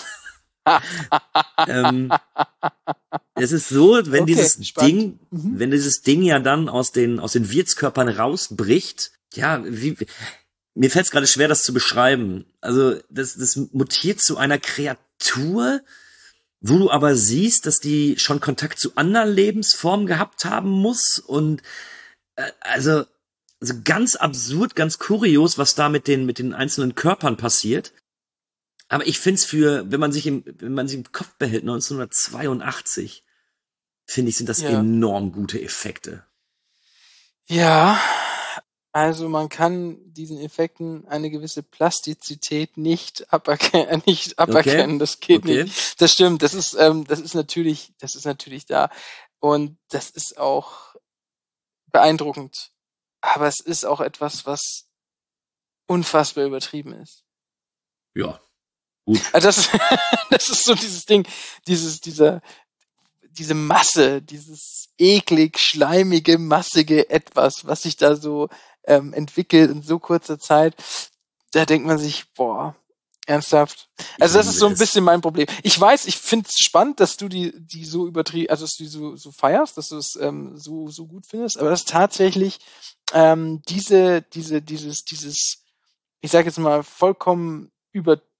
ähm, es ist so, wenn okay, dieses spannend. Ding, mhm. wenn dieses Ding ja dann aus den, aus den Wirtskörpern rausbricht, ja, wie, mir fällt es gerade schwer, das zu beschreiben. Also, das, das mutiert zu einer Kreatur, wo du aber siehst, dass die schon Kontakt zu anderen Lebensformen gehabt haben muss und äh, also, also ganz absurd, ganz kurios, was da mit den mit den einzelnen Körpern passiert. Aber ich find's für, wenn man sich im wenn man sich im Kopf behält, neunzehnhundertzweiundachtzig, finde ich, sind das ja. enorm gute Effekte. Ja. Also man kann diesen Effekten eine gewisse Plastizität nicht aberkennen, nicht aberkennen. Okay. Das geht okay. nicht. Das stimmt. Das ist, ähm, das ist natürlich, das ist natürlich da. Und das ist auch beeindruckend. Aber es ist auch etwas, was unfassbar übertrieben ist. Ja. Gut. Also das, das ist so dieses Ding, dieses, dieser, diese Masse, dieses eklig, schleimige, massige Etwas, was sich da so ähm, entwickelt in so kurzer Zeit, da denkt man sich, boah, ernsthaft. Also das ist so ein bisschen mein Problem. Ich weiß, ich finde es spannend, dass du die die so übertrieben, also dass du die so, so feierst, dass du es ähm, so so gut findest, aber das tatsächlich ähm, diese diese dieses dieses, ich sage jetzt mal vollkommen übertrieben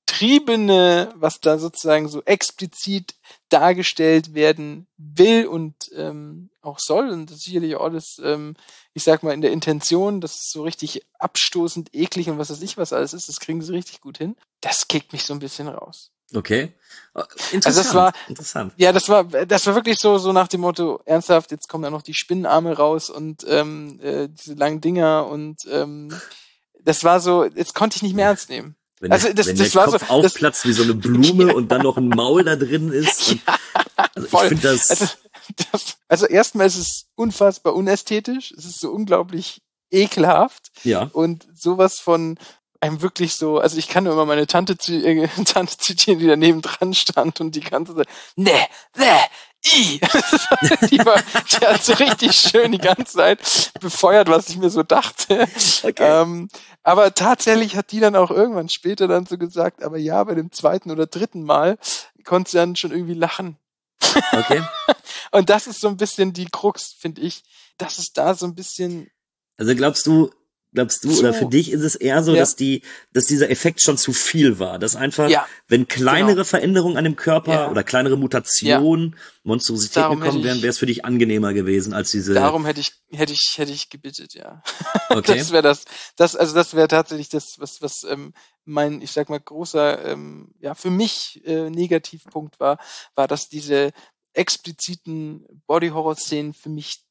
Übertriebene, was da sozusagen so explizit dargestellt werden will und ähm, auch soll, und das ist sicherlich auch alles, ähm, ich sag mal, in der Intention, dass es so richtig abstoßend, eklig und was weiß ich was alles ist, das kriegen sie richtig gut hin. Das kickt mich so ein bisschen raus. Okay. Interessant. Also das war, Interessant. Ja, das war, das war wirklich so, so nach dem Motto, ernsthaft, jetzt kommen da noch die Spinnenarme raus und ähm, äh, diese langen Dinger und ähm, das war so, jetzt konnte ich nicht mehr ernst nehmen. Wenn, also der, das, wenn das der war Kopf so, aufplatzt das, wie so eine Blume ja. und dann noch ein Maul da drin ist. Und, also Voll. ich finde das, also, das... Also erstmal ist es unfassbar unästhetisch, es ist so unglaublich ekelhaft. Ja. Und sowas von einem wirklich so, also ich kann nur immer meine Tante, zü- äh, Tante zitieren, die daneben dran stand und die ganze Zeit, ne, ne, i. die, war, die hat so richtig schön die ganze Zeit befeuert, was ich mir so dachte. Okay. Ähm, aber tatsächlich hat die dann auch irgendwann später dann so gesagt, aber ja, bei dem zweiten oder dritten Mal konnte sie dann schon irgendwie lachen. Okay. Und das ist so ein bisschen die Krux, finde ich, dass es da so ein bisschen... Also glaubst du, glaubst du, So. oder für dich ist es eher so, Ja. dass die, dass dieser Effekt schon zu viel war, dass einfach, Ja. wenn kleinere Genau. Veränderungen an dem Körper Ja. oder kleinere Mutationen, Monstrositäten Darum gekommen hätte wären, ich- wäre es für dich angenehmer gewesen als diese. Darum hätte ich, hätte ich, hätte ich gebittet, ja. Okay. Das wäre das, das, also das wäre tatsächlich das, was, was ähm, mein, ich sag mal, großer, ähm, ja, für mich äh, Negativpunkt war, war, dass diese expliziten Body-Horror-Szenen für mich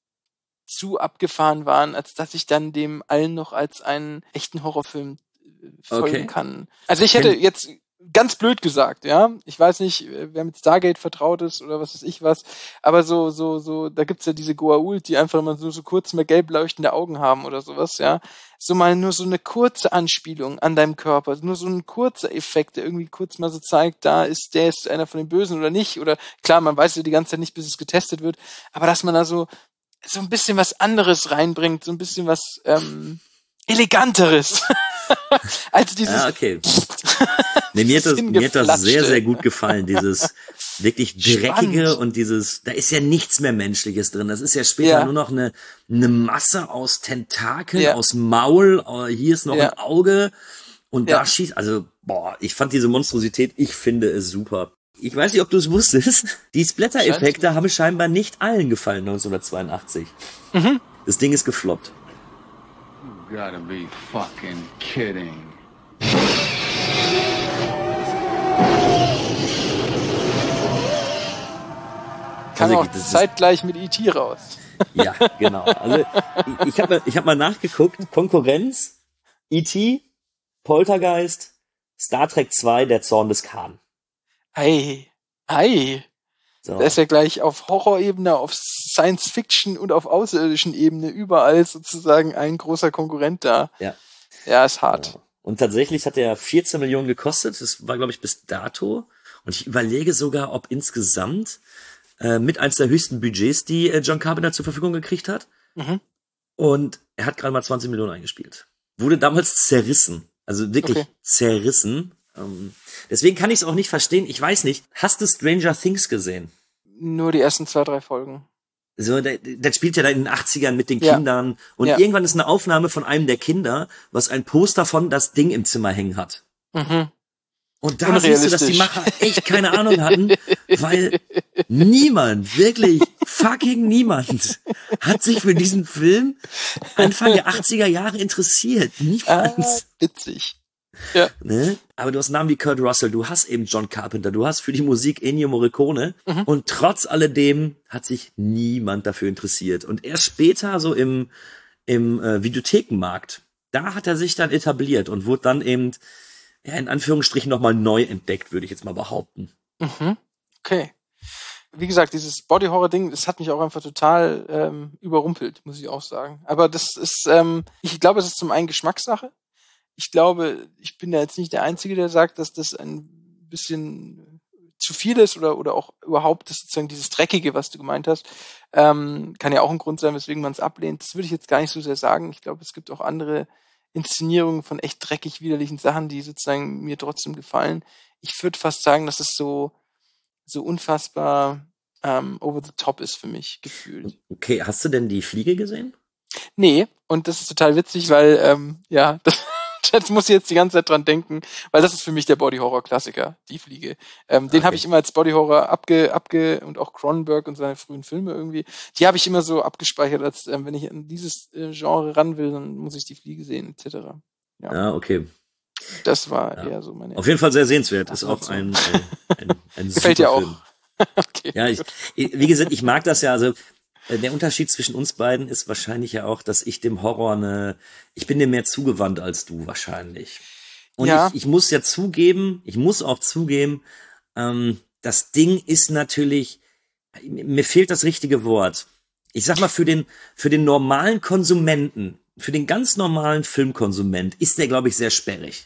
zu abgefahren waren, als dass ich dann dem allen noch als einen echten Horrorfilm äh, folgen Okay. kann. Also ich hätte Kenn- jetzt ganz blöd gesagt, ja, ich weiß nicht, äh, wer mit Stargate vertraut ist oder was weiß ich was, aber so, so, so, da gibt's ja diese Goa'uld, die einfach mal so, so kurz mal gelb leuchtende Augen haben oder sowas, ja. So mal nur so eine kurze Anspielung an deinem Körper, nur so ein kurzer Effekt, der irgendwie kurz mal so zeigt, da ist, der ist einer von den Bösen oder nicht, oder klar, man weiß ja die ganze Zeit nicht, bis es getestet wird, aber dass man da so, so ein bisschen was anderes reinbringt, so ein bisschen was, ähm, Eleganteres. als dieses, Ah, okay. Nee, mir hat das, mir hat das sehr, sehr gut gefallen, dieses wirklich dreckige Spannend. und dieses, da ist ja nichts mehr Menschliches drin. Das ist ja später Ja. nur noch eine, eine Masse aus Tentakeln, Ja. aus Maul, äh, hier ist noch Ja. ein Auge und Ja. da schießt, also, boah, ich fand diese Monstrosität, ich finde es super. Ich weiß nicht, ob du es wusstest, die Splatter-Effekte haben scheinbar nicht allen gefallen neunzehnhundertzweiundachtzig. Mhm. Das Ding ist gefloppt. You gotta be fucking kidding. kam Also, auch das ist- zeitgleich mit E T raus. Ja, genau. Also ich, ich habe mal, ich hab mal nachgeguckt. Konkurrenz, E T, Poltergeist, Star Trek zwei, der Zorn des Khan. Ei, ei. So. Da ist ja gleich auf Horrorebene, auf Science-Fiction und auf außerirdischen Ebene überall sozusagen ein großer Konkurrent da. Ja. Ja, ist hart. Ja. Und tatsächlich hat er vierzehn Millionen gekostet. Das war, glaube ich, bis dato. Und ich überlege sogar, ob insgesamt äh, mit eins der höchsten Budgets, die äh, John Carpenter zur Verfügung gekriegt hat. Mhm. Und er hat gerade mal zwanzig Millionen eingespielt. Wurde damals zerrissen. Also wirklich Okay. zerrissen. Ähm, deswegen kann ich es auch nicht verstehen. Ich weiß nicht. Hast du Stranger Things gesehen? Nur die ersten zwei, drei Folgen. So, der, der spielt ja da in den achtzigern mit den Ja. Kindern. Und Ja. irgendwann ist eine Aufnahme von einem der Kinder, was ein Poster von das Ding im Zimmer hängen hat. Mhm. Und da siehst du, dass die Unrealistisch. Macher echt keine Ahnung hatten, weil niemand, wirklich fucking niemand, hat sich für diesen Film Anfang der achtziger Jahre interessiert. Ah, Niemand. witzig. Ja. Ne? Aber du hast Namen wie Kurt Russell, du hast eben John Carpenter, du hast für die Musik Ennio Morricone Mhm. und trotz alledem hat sich niemand dafür interessiert. Und erst später, so im, im äh, Videothekenmarkt, da hat er sich dann etabliert und wurde dann eben, ja, in Anführungsstrichen nochmal neu entdeckt, würde ich jetzt mal behaupten. Mhm. Okay. Wie gesagt, dieses Body-Horror-Ding, das hat mich auch einfach total ähm, überrumpelt, muss ich auch sagen. Aber das ist, ähm, ich glaube, es ist zum einen Geschmackssache. Ich glaube, ich bin da jetzt nicht der Einzige, der sagt, dass das ein bisschen zu viel ist oder oder auch überhaupt das sozusagen dieses Dreckige, was du gemeint hast, ähm, kann ja auch ein Grund sein, weswegen man es ablehnt. Das würde ich jetzt gar nicht so sehr sagen. Ich glaube, es gibt auch andere Inszenierungen von echt dreckig widerlichen Sachen, die sozusagen mir trotzdem gefallen. Ich würde fast sagen, dass es so so unfassbar ähm, over the top ist für mich gefühlt. Okay, hast du denn die Fliege gesehen? Nee, und das ist total witzig, weil, ähm, ja, das, Das muss ich jetzt die ganze Zeit dran denken, weil das ist für mich der Body-Horror-Klassiker, die Fliege. Ähm, den okay. habe ich immer als Body-Horror abge, abge, und auch Cronenberg und seine frühen Filme irgendwie, die habe ich immer so abgespeichert, als ähm, wenn ich an dieses äh, Genre ran will, dann muss ich die Fliege sehen, et cetera. Ja, ja okay. Das war ja. eher so meine... Auf jeden Fall sehr sehenswert, ist auch ein, ein, ein, ein Gefällt super dir auch? Film. Okay, ja, ich, wie gesagt, ich mag das ja, also der Unterschied zwischen uns beiden ist wahrscheinlich ja auch, dass ich dem Horror eine, ich bin dem mehr zugewandt als du wahrscheinlich. Und ja. ich, ich muss ja zugeben, ich muss auch zugeben, ähm, das Ding ist natürlich, mir fehlt das richtige Wort. Ich sag mal, für den, für den normalen Konsumenten, für den ganz normalen Filmkonsument ist der, glaube ich, sehr sperrig.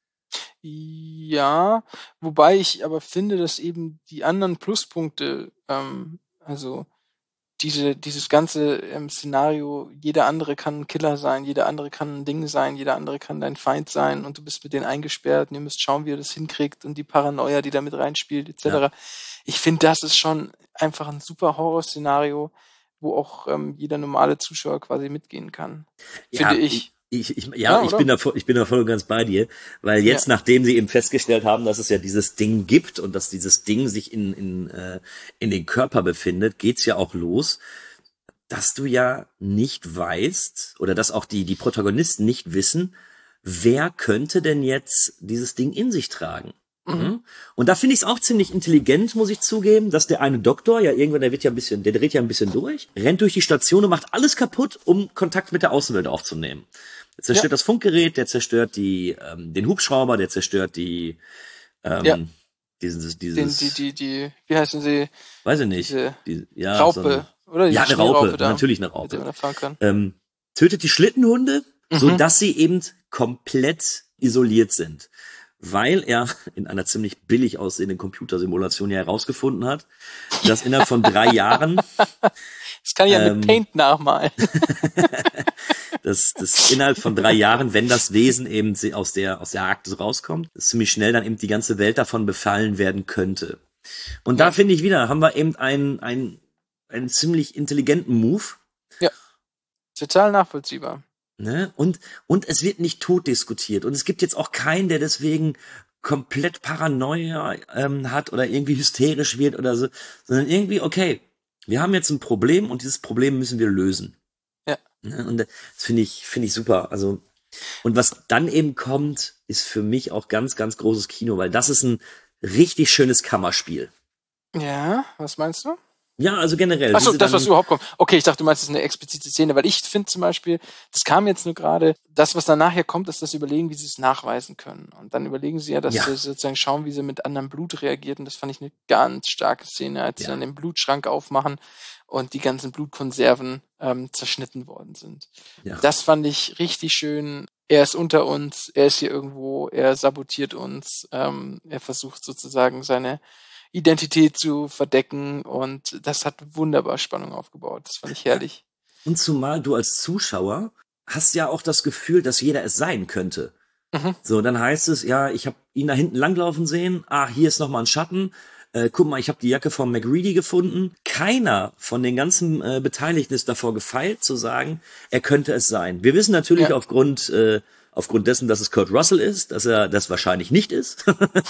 Ja, wobei ich aber finde, dass eben die anderen Pluspunkte, ähm, also diese, dieses ganze ähm, Szenario, jeder andere kann ein Killer sein, jeder andere kann ein Ding sein, jeder andere kann dein Feind sein und du bist mit denen eingesperrt und ihr müsst schauen, wie ihr das hinkriegt und die Paranoia, die da mit reinspielt, et cetera. Ja. Ich finde, das ist schon einfach ein super Horrorszenario, wo auch ähm, jeder normale Zuschauer quasi mitgehen kann. Ja, finde ich. ich Ich, ich, ja, ja ich bin da voll, ich bin da voll und ganz bei dir, weil jetzt, ja. nachdem sie eben festgestellt haben, dass es ja dieses Ding gibt und dass dieses Ding sich in, in, äh, in den Körper befindet, geht's ja auch los, dass du ja nicht weißt oder dass auch die, die Protagonisten nicht wissen, wer könnte denn jetzt dieses Ding in sich tragen. Mhm. Und da finde ich es auch ziemlich intelligent, muss ich zugeben, dass der eine Doktor, ja irgendwann, der wird ja ein bisschen, der dreht ja ein bisschen durch, rennt durch die Station und macht alles kaputt, um Kontakt mit der Außenwelt aufzunehmen. Der zerstört ja. das Funkgerät, der zerstört die, ähm, den Hubschrauber, der zerstört die, ähm, ja. dieses, dieses, Den, die, die, die, wie heißen sie? Weiß ich nicht. Die, ja, Raupe, so eine, oder? Ja, eine Raupe, da, natürlich eine Raupe. Ähm, tötet die Schlittenhunde, mhm. so dass sie eben komplett isoliert sind. Weil er in einer ziemlich billig aussehenden Computersimulation ja herausgefunden hat, dass innerhalb von drei Jahren das kann ich ja ähm, mit Paint nachmalen. dass das innerhalb von drei Jahren, wenn das Wesen eben aus der aus der Arktis rauskommt, dass ziemlich schnell dann eben die ganze Welt davon befallen werden könnte. Und ja. da finde ich wieder, haben wir eben einen einen einen ziemlich intelligenten Move. Ja, total nachvollziehbar. Ne? Und, und es wird nicht tot diskutiert. Und es gibt jetzt auch keinen, der deswegen komplett Paranoia ähm, hat oder irgendwie hysterisch wird oder so, sondern irgendwie, okay, wir haben jetzt ein Problem und dieses Problem müssen wir lösen. Ja. Ne? Und das finde ich, finde ich super. Also, und was dann eben kommt, ist für mich auch ganz, ganz großes Kino, weil das ist ein richtig schönes Kammerspiel. Ja, was meinst du? Ja, also generell. Achso, das, was überhaupt kommt. Okay, ich dachte, du meinst, das ist eine explizite Szene, weil ich finde zum Beispiel, das kam jetzt nur gerade, das, was dann nachher kommt, ist das Überlegen, wie sie es nachweisen können. Und dann überlegen sie ja, dass ja. sie sozusagen schauen, wie sie mit anderem Blut reagiert. Und das fand ich eine ganz starke Szene, als ja. sie dann den Blutschrank aufmachen und die ganzen Blutkonserven ähm, zerschnitten worden sind. Ja. Das fand ich richtig schön. Er ist unter uns, er ist hier irgendwo, er sabotiert uns, ähm, er versucht sozusagen seine Identität zu verdecken und das hat wunderbar Spannung aufgebaut. Das fand ich herrlich. Und zumal du als Zuschauer hast ja auch das Gefühl, dass jeder es sein könnte. Mhm. So, dann heißt es, ja, ich habe ihn da hinten langlaufen sehen, ah, hier ist nochmal ein Schatten, äh, guck mal, ich habe die Jacke von MacReady gefunden. Keiner von den ganzen äh, Beteiligten ist davor gefeilt, zu sagen, er könnte es sein. Wir wissen natürlich ja. aufgrund äh, Aufgrund dessen, dass es Kurt Russell ist, dass er das wahrscheinlich nicht ist.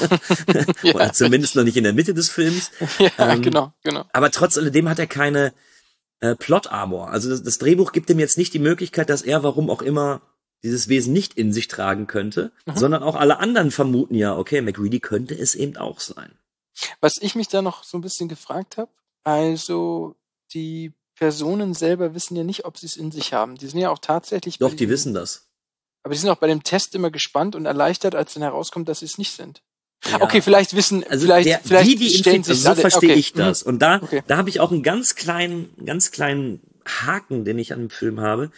ja. Oder zumindest noch nicht in der Mitte des Films. Ja, ähm, genau, genau. Aber trotz alledem hat er keine äh, Plot-Armor. Also das, das Drehbuch gibt ihm jetzt nicht die Möglichkeit, dass er, warum auch immer, dieses Wesen nicht in sich tragen könnte, mhm. sondern auch alle anderen vermuten ja, okay, MacReady könnte es eben auch sein. Was ich mich da noch so ein bisschen gefragt habe, also die Personen selber wissen ja nicht, ob sie es in sich haben. Die sind ja auch tatsächlich... Doch, die wissen das. Aber die sind auch bei dem Test immer gespannt und erleichtert, als dann herauskommt, dass sie es nicht sind. Ja. Okay, vielleicht wissen, also vielleicht, der, vielleicht wie die stellen sich also so verstehe okay. ich das. Mhm. Und da, okay. da habe ich auch einen ganz kleinen, ganz kleinen Haken, den ich an dem Film habe.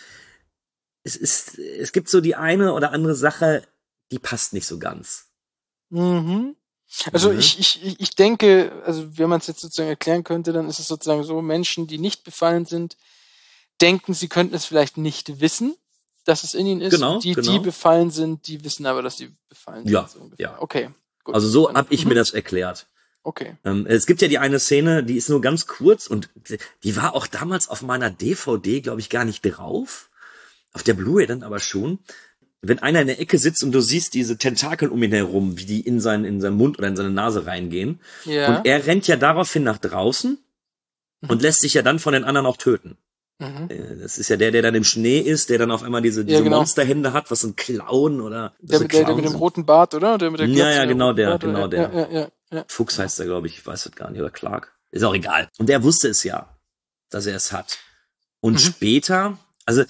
Es ist, es gibt so die eine oder andere Sache, die passt nicht so ganz. Mhm. Also mhm. ich, ich, ich denke, also wenn man es jetzt sozusagen erklären könnte, dann ist es sozusagen so, Menschen, die nicht befallen sind, denken, sie könnten es vielleicht nicht wissen, dass es in ihnen ist. Genau, die, genau. die befallen sind, die wissen aber, dass sie befallen ja, sind. So ja. Okay, gut. Also so habe ich mhm. mir das erklärt. Okay. Ähm, es gibt ja die eine Szene, die ist nur ganz kurz und die war auch damals auf meiner D V D, glaube ich, gar nicht drauf. Auf der Blu-ray dann aber schon. wenn einer in der Ecke sitzt und du siehst diese Tentakel um ihn herum, wie die in seinen, in seinen Mund oder in seine Nase reingehen. Ja. Und er rennt ja daraufhin nach draußen mhm. und lässt sich ja dann von den anderen auch töten. Mhm. Das ist ja der, der dann im Schnee ist, der dann auf einmal diese, diese ja, genau. Monsterhände hat, was ein Clown oder... Der, der, der, der mit dem roten Bart, oder? Der mit der ja, ja, genau der, Bart, genau der. Ja, ja, ja, ja. Fuchs heißt er, glaube ich, ich weiß es gar nicht, oder Clark. Ist auch egal. Und der wusste es ja, dass er es hat. Und mhm. später, also...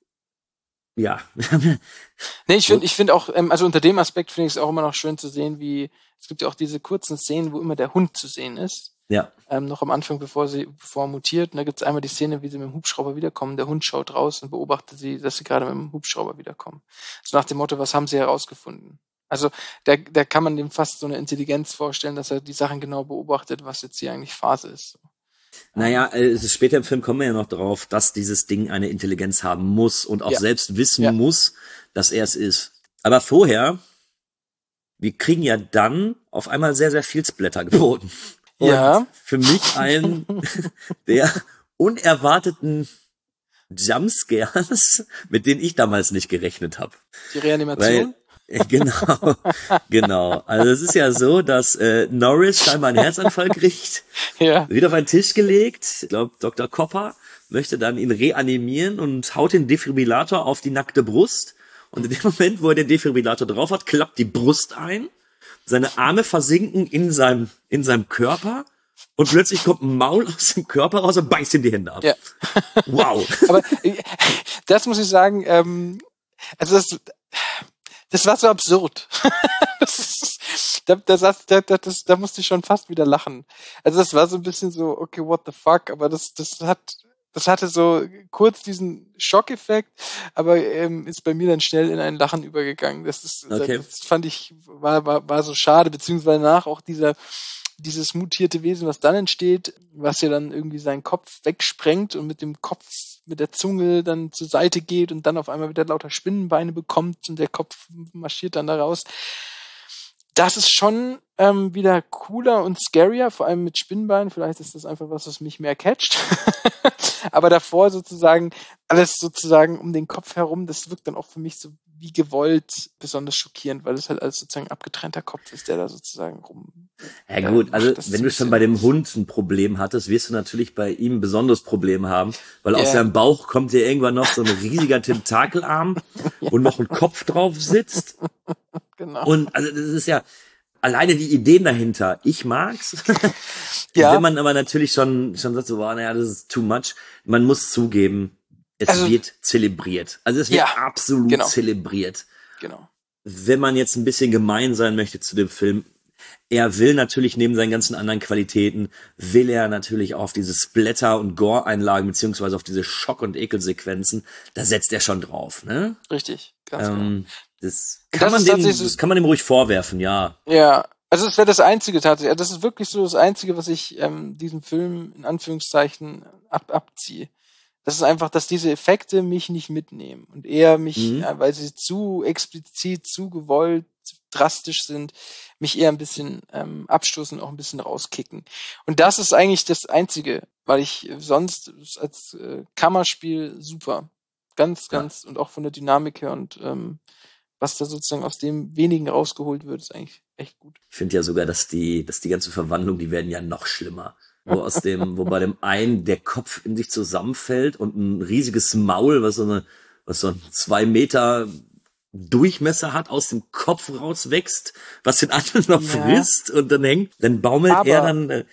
Ja. nee, ich finde ich finde auch, ähm, also unter dem Aspekt finde ich es auch immer noch schön zu sehen, wie, es gibt ja auch diese kurzen Szenen, wo immer der Hund zu sehen ist. Ja. Ähm, noch am Anfang, bevor sie, bevor er mutiert. Und da gibt es einmal die Szene, wie sie mit dem Hubschrauber wiederkommen. Der Hund schaut raus und beobachtet sie, dass sie gerade mit dem Hubschrauber wiederkommen. So nach dem Motto, was haben sie herausgefunden? Also, da, da kann man dem fast so eine Intelligenz vorstellen, dass er die Sachen genau beobachtet, was jetzt hier eigentlich Phase ist. Naja, äh, später im Film kommen wir ja noch drauf, dass dieses Ding eine Intelligenz haben muss und auch ja. selbst wissen ja. muss, dass er es ist. Aber vorher, wir kriegen ja dann auf einmal sehr, sehr viel Splatter geboten. Und ja. für mich einen der unerwarteten Jumpscares, mit denen ich damals nicht gerechnet habe. Die Reanimation? Weil, genau, genau. Also es ist ja so, dass äh, Norris scheinbar einen Herzinfarkt kriegt, ja. wird auf einen Tisch gelegt. Ich glaube, Doktor Copper möchte dann ihn reanimieren und haut den Defibrillator auf die nackte Brust. Und in dem Moment, wo er den Defibrillator drauf hat, klappt die Brust ein. Seine Arme versinken in seinem, in seinem Körper und plötzlich kommt ein Maul aus dem Körper raus und beißt ihm die Hände ab. Ja. Wow. Aber das muss ich sagen, ähm, also das, das war so absurd. das ist, da, da, da, da, das, da musste ich schon fast wieder lachen. Also das war so ein bisschen so, okay, what the fuck, aber das, das hat, das hatte so kurz diesen Schockeffekt, aber ähm, ist bei mir dann schnell in ein Lachen übergegangen. Das ist, okay. das fand ich, war, war, war so schade, beziehungsweise danach auch dieser, dieses mutierte Wesen, was dann entsteht, was ja dann irgendwie seinen Kopf wegsprengt und mit dem Kopf, mit der Zunge dann zur Seite geht und dann auf einmal wieder lauter Spinnenbeine bekommt und der Kopf marschiert dann da raus. Das ist schon ähm, wieder cooler und scarier, vor allem mit Spinnenbeinen. Vielleicht ist das einfach was, was mich mehr catcht. Aber davor sozusagen, alles sozusagen um den Kopf herum, das wirkt dann auch für mich so wie gewollt besonders schockierend, weil es halt alles sozusagen abgetrennter Kopf ist, der da sozusagen rum... Ja gut, also wenn du schon bei dem Hund ein Problem hattest, wirst du natürlich bei ihm ein besonderes Problem haben, weil yeah. aus seinem Bauch kommt ja irgendwann noch so ein riesiger Tentakelarm ja. und noch ein Kopf drauf sitzt. Genau. Und also das ist ja alleine die Ideen dahinter. Ich mag's. Ja. Wenn man aber natürlich schon schon sagt so, boah, naja, das ist too much. Man muss zugeben, es also, wird zelebriert. Also es wird ja, absolut genau. zelebriert. Genau. Wenn man jetzt ein bisschen gemein sein möchte zu dem Film, er will natürlich neben seinen ganzen anderen Qualitäten, will er natürlich auf diese Splatter- und Gore-Einlagen beziehungsweise auf diese Schock- und Ekelsequenzen, da setzt er schon drauf, ne? Richtig, ganz ähm, genau. Das kann, das, man dem, das kann man dem ruhig vorwerfen, ja. Ja, also es wäre das Einzige tatsächlich, das ist wirklich so das Einzige, was ich ähm, diesem Film in Anführungszeichen ab, abziehe. Das ist einfach, dass diese Effekte mich nicht mitnehmen und eher mich, mhm. äh, weil sie zu explizit, zu gewollt, drastisch sind, mich eher ein bisschen ähm, abstoßen, auch ein bisschen rauskicken. Und das ist eigentlich das Einzige, weil ich sonst als äh, Kammerspiel super. Ganz, ganz, ja. und auch von der Dynamik her und ähm, was da sozusagen aus dem wenigen rausgeholt wird, ist eigentlich echt gut. Ich finde ja sogar, dass die, dass die ganze Verwandlung, die werden ja noch schlimmer. Wo aus dem, wo bei dem einen der Kopf in sich zusammenfällt und ein riesiges Maul, was so eine, was so ein zwei Meter Durchmesser hat, aus dem Kopf rauswächst, was den anderen noch ja. frisst und dann hängt, dann baumelt aber, er dann. Äh,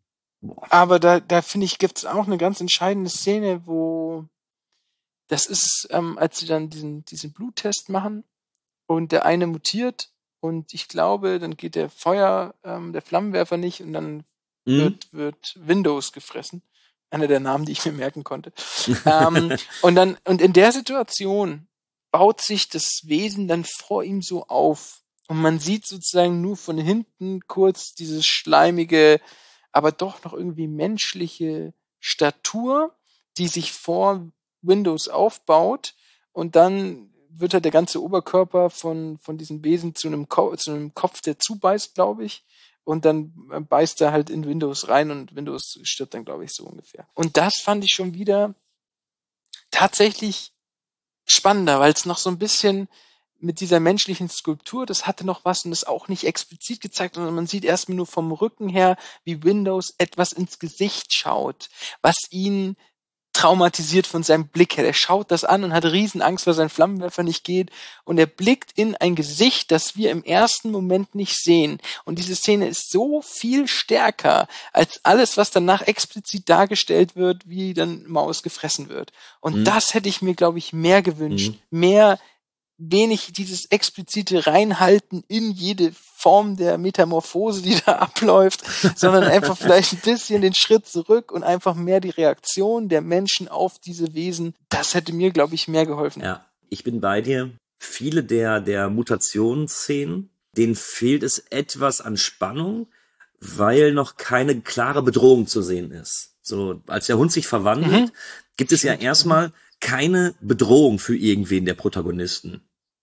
aber da, da finde ich, gibt's auch eine ganz entscheidende Szene, wo das ist, ähm, als sie dann diesen, diesen Bluttest machen und der eine mutiert und ich glaube, dann geht der Feuer, ähm, der Flammenwerfer nicht und dann mhm. wird, wird Windows gefressen. Einer der Namen, die ich mir merken konnte. ähm, und dann, und in der Situation baut sich das Wesen dann vor ihm so auf. Und man sieht sozusagen nur von hinten kurz dieses schleimige, aber doch noch irgendwie menschliche Statur, die sich vor Windows aufbaut. Und dann wird halt der ganze Oberkörper von, von diesem Wesen zu einem, Ko- zu einem Kopf, der zubeißt, glaube ich. Und dann beißt er halt in Windows rein und Windows stirbt dann, glaube ich, so ungefähr. Und das fand ich schon wieder tatsächlich spannender, weil es noch so ein bisschen mit dieser menschlichen Skulptur, das hatte noch was und ist auch nicht explizit gezeigt, sondern man sieht erstmal nur vom Rücken her, wie Windows etwas ins Gesicht schaut, was ihn traumatisiert von seinem Blick her. Er schaut das an und hat riesen Angst, weil sein Flammenwerfer nicht geht und er blickt in ein Gesicht, das wir im ersten Moment nicht sehen. Und diese Szene ist so viel stärker als alles, was danach explizit dargestellt wird, wie dann Maus gefressen wird. Und mhm. das hätte ich mir, glaube ich, mehr gewünscht. Mhm. Mehr wenig dieses explizite Reinhalten in jede Form der Metamorphose, die da abläuft, sondern einfach vielleicht ein bisschen den Schritt zurück und einfach mehr die Reaktion der Menschen auf diese Wesen. Das hätte mir, glaube ich, mehr geholfen. Ja, ich bin bei dir. Viele der, der Mutationsszenen, denen fehlt es etwas an Spannung, weil noch keine klare Bedrohung zu sehen ist. So, als der Hund sich verwandelt, mhm. gibt es ja erstmal keine Bedrohung für irgendwen der Protagonisten.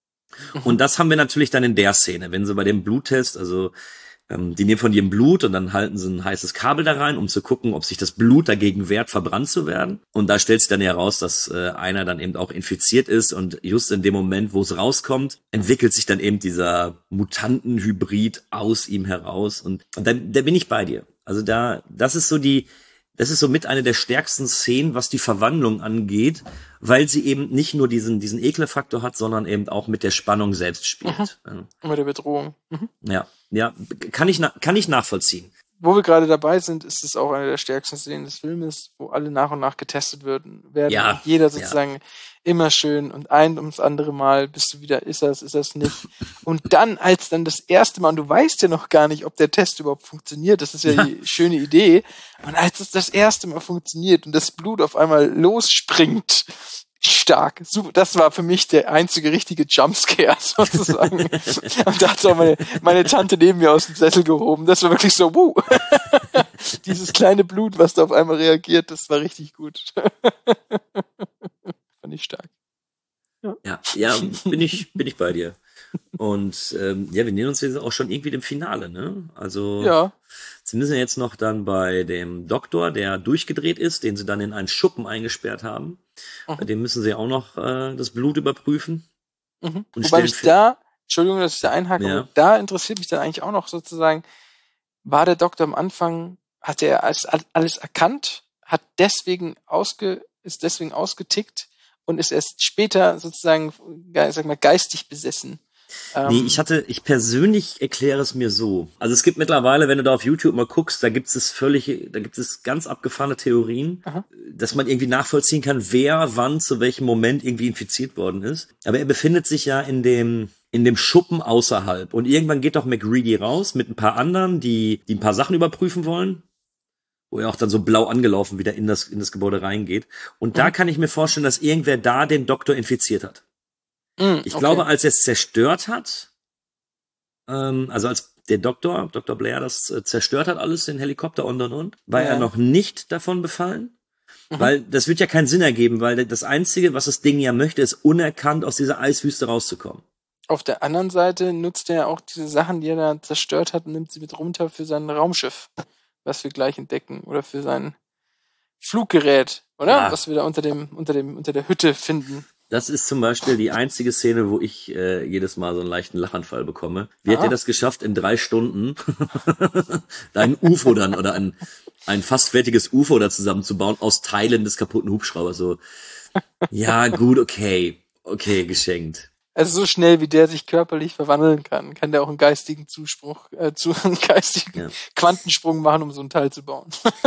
Und das haben wir natürlich dann in der Szene, wenn sie bei dem Bluttest, also ähm, die nehmen von ihrem Blut und dann halten sie ein heißes Kabel da rein, um zu gucken, ob sich das Blut dagegen wehrt, verbrannt zu werden. Und da stellt sich dann heraus, dass äh, einer dann eben auch infiziert ist und just in dem Moment, wo es rauskommt, entwickelt sich dann eben dieser Mutantenhybrid aus ihm heraus und, und da, da bin ich bei dir. Also da, das ist so die Das ist so mit eine der stärksten Szenen, was die Verwandlung angeht, weil sie eben nicht nur diesen diesen Ekelfaktor hat, sondern eben auch mit der Spannung selbst spielt. Mhm. Mit der Bedrohung. Mhm. Ja, ja, kann ich kann ich nachvollziehen. Wo wir gerade dabei sind, ist es auch eine der stärksten Szenen des Filmes, wo alle nach und nach getestet werden, werden ja, und jeder sozusagen ja. immer schön und ein ums andere Mal bist du wieder, ist das, ist das nicht. Und dann, als dann das erste Mal, und du weißt ja noch gar nicht, ob der Test überhaupt funktioniert, das ist ja, ja. die schöne Idee, und als es das erste Mal funktioniert und das Blut auf einmal losspringt, stark. Super. Das war für mich der einzige richtige Jumpscare sozusagen. Und da hat auch meine, meine Tante neben mir aus dem Sessel gehoben. Das war wirklich so, wuh. Dieses kleine Blut, was da auf einmal reagiert, das war richtig gut. Fand ich stark. Ja, ja, ja bin ich, bin ich bei dir. Und ähm, ja, wir nähern uns jetzt auch schon irgendwie dem Finale, ne? Also ja. Sie müssen jetzt noch dann bei dem Doktor, der durchgedreht ist, den sie dann in einen Schuppen eingesperrt haben. Mhm. Bei dem müssen sie auch noch äh, das Blut überprüfen. Mhm. Und wobei mich da, Entschuldigung, dass ich da einhake, ja. da interessiert mich dann eigentlich auch noch sozusagen, war der Doktor am Anfang, hat er alles, alles erkannt, hat deswegen ausge, ist deswegen ausgetickt und ist erst später sozusagen, sag mal, geistig besessen. Nee, ich hatte, ich persönlich erkläre es mir so. Also es gibt mittlerweile, wenn du da auf YouTube mal guckst, da gibt es völlig, da gibt es ganz abgefahrene Theorien, Aha. dass man irgendwie nachvollziehen kann, wer wann zu welchem Moment irgendwie infiziert worden ist. Aber er befindet sich ja in dem, in dem Schuppen außerhalb. Und irgendwann geht doch MacReady raus mit ein paar anderen, die, die ein paar Sachen überprüfen wollen. Wo er auch dann so blau angelaufen wieder in das, in das Gebäude reingeht. Und mhm. da kann ich mir vorstellen, dass irgendwer da den Doktor infiziert hat. Ich okay. glaube, als er es zerstört hat, ähm, also als der Doktor, Doktor Blair das äh, zerstört hat alles, den Helikopter und und und, war ja. er noch nicht davon befallen. Mhm. Weil das wird ja keinen Sinn ergeben, weil das Einzige, was das Ding ja möchte, ist unerkannt aus dieser Eiswüste rauszukommen. Auf der anderen Seite nutzt er auch diese Sachen, die er da zerstört hat und nimmt sie mit runter für sein Raumschiff, was wir gleich entdecken, oder für sein Fluggerät, oder? Ja. Was wir da unter dem, unter dem, unter der Hütte finden. Das ist zum Beispiel die einzige Szene, wo ich äh, jedes Mal so einen leichten Lachanfall bekomme. Wie ah. hat er das geschafft, in drei Stunden da ein U F O dann oder ein, ein fast fertiges U F O da zusammenzubauen aus Teilen des kaputten Hubschraubers? So, ja, gut, okay, okay, geschenkt. Also so schnell, wie der sich körperlich verwandeln kann, kann der auch einen geistigen Zuspruch, äh, zu, einen geistigen ja. Quantensprung machen, um so ein Teil zu bauen.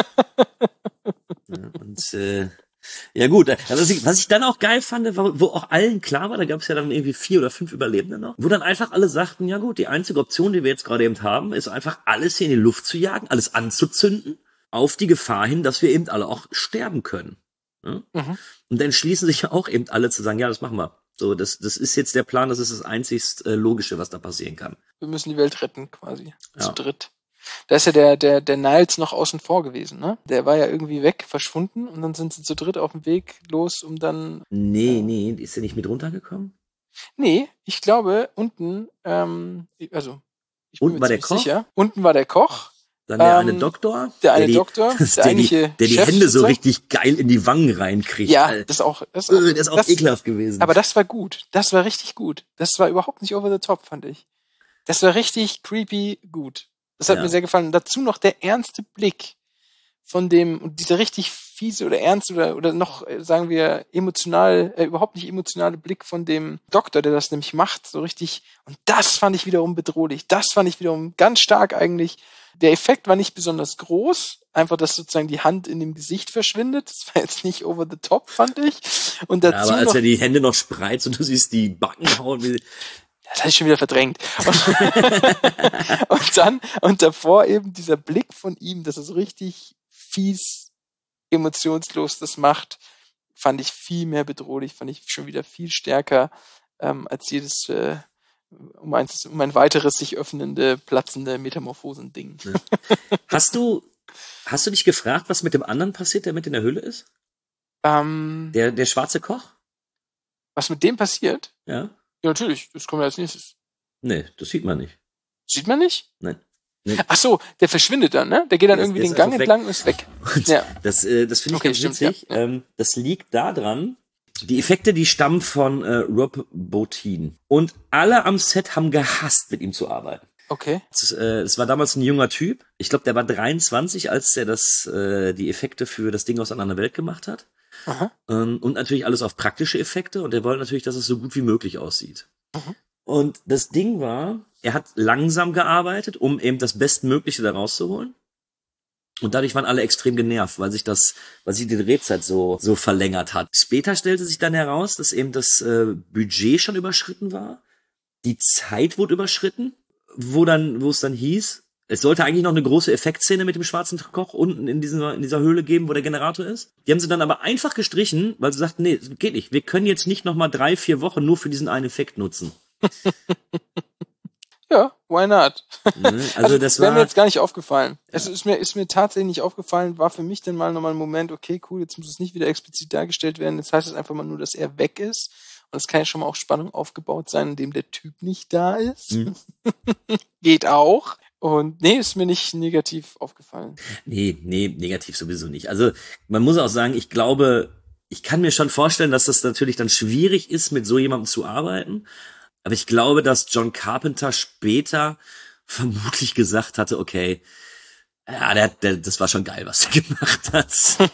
ja, und äh, ja gut, was ich, was ich dann auch geil fand, war, wo auch allen klar war, da gab es ja dann irgendwie vier oder fünf Überlebende noch, wo dann einfach alle sagten, ja gut, die einzige Option, die wir jetzt gerade eben haben, ist einfach alles hier in die Luft zu jagen, alles anzuzünden, auf die Gefahr hin, dass wir eben alle auch sterben können. Ja? Mhm. Und dann schließen sich ja auch eben alle zu sagen, ja, das machen wir. So, das, das ist jetzt der Plan, das ist das einzigst äh, Logische, was da passieren kann. Wir müssen die Welt retten, quasi. Ja. Zu dritt. Da ist ja der, der, der Niles noch außen vor gewesen, ne? Der war ja irgendwie weg, verschwunden, und dann sind sie zu dritt auf dem Weg los, um dann... Nee, äh, nee, ist der nicht mit runtergekommen? Nee, ich glaube, unten, ähm, also, ich bin unten mir war der Koch? sicher, unten war der Koch, Dann der ähm, eine Doktor. Der eine der die, Doktor, der, der eigentliche die, der die Chef Hände so sozusagen. richtig geil in die Wangen reinkriegt. Ja, Alter. das ist auch, das ist Äh, auch, das ist auch das, ekelhaft gewesen. Aber das war gut. Das war richtig gut. Das war überhaupt nicht over the top, fand ich. Das war richtig creepy gut. Das hat Ja. mir sehr gefallen. Und dazu noch der ernste Blick von dem, und dieser richtig fiese oder ernst oder, oder noch, äh, sagen wir, emotional, äh, überhaupt nicht emotionale Blick von dem Doktor, der das nämlich macht, so richtig. Und das fand ich wiederum bedrohlich. Das fand ich wiederum ganz stark eigentlich. Der Effekt war nicht besonders groß. Einfach, dass sozusagen die Hand in dem Gesicht verschwindet. Das war jetzt nicht over the top, fand ich. Und dazu ja, aber als noch, er die Hände noch spreizt und du siehst die Backen hauen. Wie das hatte ich schon wieder verdrängt. Und, und dann, und davor eben dieser Blick von ihm, dass er so richtig fies, emotionslos das macht, fand ich viel mehr bedrohlich, fand ich schon wieder viel stärker, ähm, als jedes, äh, um ein, um ein weiteres sich öffnende, platzende Metamorphosen-Ding. Ja. Hast du, hast du dich gefragt, was mit dem anderen passiert, der mit in der Höhle ist? Ähm, Der, der schwarze Koch? was mit dem passiert? Ja. Ja, natürlich, das kommt ja als nächstes. Nee, das sieht man nicht. Sieht man nicht? Nein. Nee. Ach so, der verschwindet dann, ne? Der geht dann Der ist- irgendwie der den ist Gang einfach weg. entlang und ist weg. Und Ja. das, äh, das finde ich Okay, ganz stimmt, witzig. ja. Ähm, das liegt daran, die Effekte, die stammen von äh, Rob Bottin. Und alle am Set haben gehasst, mit ihm zu arbeiten. Okay. Es, äh, es war damals ein junger Typ. Ich glaube, der war dreiundzwanzig, als er das, äh, die Effekte für das Ding aus einer anderen Welt gemacht hat. Aha. Ähm, und natürlich alles auf praktische Effekte. Und er wollte natürlich, dass es so gut wie möglich aussieht. Mhm. Und das Ding war, er hat langsam gearbeitet, um eben das Bestmögliche da rauszuholen. Und dadurch waren alle extrem genervt, weil sich das, weil sich die Drehzeit so, so verlängert hat. Später stellte sich dann heraus, dass eben das äh, Budget schon überschritten war. Die Zeit wurde überschritten, wo dann, wo es dann hieß, es sollte eigentlich noch eine große Effektszene mit dem schwarzen Koch unten in dieser, in dieser Höhle geben, wo der Generator ist. Die haben sie dann aber einfach gestrichen, weil sie sagten, nee, geht nicht. Wir können jetzt nicht noch mal drei, vier Wochen nur für diesen einen Effekt nutzen. Ja, why not? Ne? Also, Also das wäre war mir jetzt gar nicht aufgefallen. Es ist mir, ist mir tatsächlich nicht aufgefallen, war für mich dann mal nochmal ein Moment, okay, cool, jetzt muss es nicht wieder explizit dargestellt werden. Jetzt heißt es einfach mal nur, dass er weg ist. Und es kann ja schon mal auch Spannung aufgebaut sein, indem der Typ nicht da ist. Mhm. Geht auch. Und nee, ist mir nicht negativ aufgefallen. Nee, nee, negativ sowieso nicht. Also man muss auch sagen, ich glaube, ich kann mir schon vorstellen, dass das natürlich dann schwierig ist, mit so jemandem zu arbeiten. Aber ich glaube, dass John Carpenter später vermutlich gesagt hatte, okay, ja, der, der, das war schon geil, was er gemacht hat.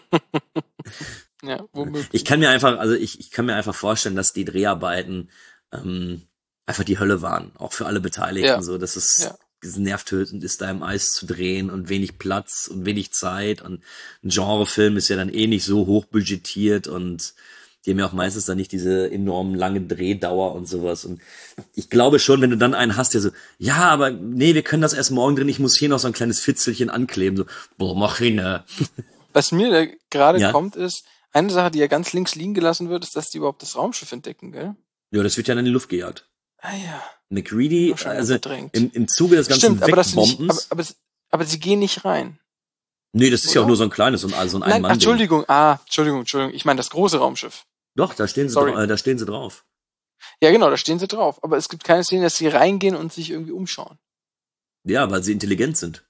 Ja, womöglich. Ich kann mir einfach, also ich, ich kann mir einfach vorstellen, dass die Dreharbeiten ähm, einfach die Hölle waren, auch für alle Beteiligten. Ja. So, dass es Ja. nervtötend ist, da im Eis zu drehen und wenig Platz und wenig Zeit. Und ein Genrefilm ist ja dann eh nicht so hoch budgetiert und die haben ja auch meistens dann nicht diese enorm lange Drehdauer und sowas. Und ich glaube schon, wenn du dann einen hast, der so, ja, aber nee, wir können das erst morgen drehen, ich muss hier noch so ein kleines Fitzelchen ankleben. So, boah, mach hin, ne? Was mir da gerade Ja. kommt, ist, eine Sache, die ja ganz links liegen gelassen wird, ist, dass die überhaupt das Raumschiff entdecken, gell? Ja, das wird ja dann in die Luft gejagt. Ah ja. MacReady, Auch schon also verdrängt. im, im Zuge des ganzen Stimmt, aber, das nicht, Wegbombens. aber, aber, aber sie gehen nicht rein. Nee, das ist ja Oder? auch nur so ein kleines, so ein, also ein Nein, ach, Ein-Mann-Ding. Entschuldigung, ah, Entschuldigung, Entschuldigung, ich meine das große Raumschiff. Doch, da stehen sie, Sorry. dra- äh, da stehen sie drauf. Ja, genau, da stehen sie drauf. Aber es gibt keine Szene, dass sie reingehen und sich irgendwie umschauen. Ja, weil sie intelligent sind.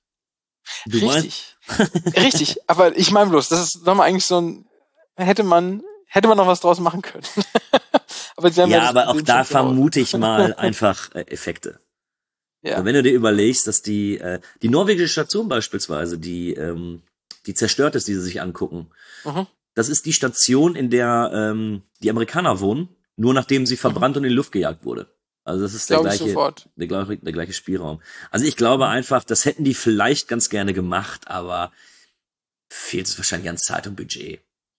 Du Richtig. Richtig. Aber ich meine bloß, das ist nochmal eigentlich so ein, hätte man, hätte man noch was draus machen können. aber sie haben Ja, das aber auch Problem da schon gebaut. vermute ich mal einfach äh, Effekte. Ja. Und wenn du dir überlegst, dass die äh, die norwegische Station beispielsweise, die ähm, die zerstört ist, die sie sich angucken, Mhm. das ist die Station, in der ähm, die Amerikaner wohnen, nur nachdem sie verbrannt und in die Luft gejagt wurde. Also das ist der Glaube ich gleiche, sofort. der gleiche, der gleiche Spielraum. Also ich glaube einfach, das hätten die vielleicht ganz gerne gemacht, aber fehlt es wahrscheinlich an Zeit und Budget,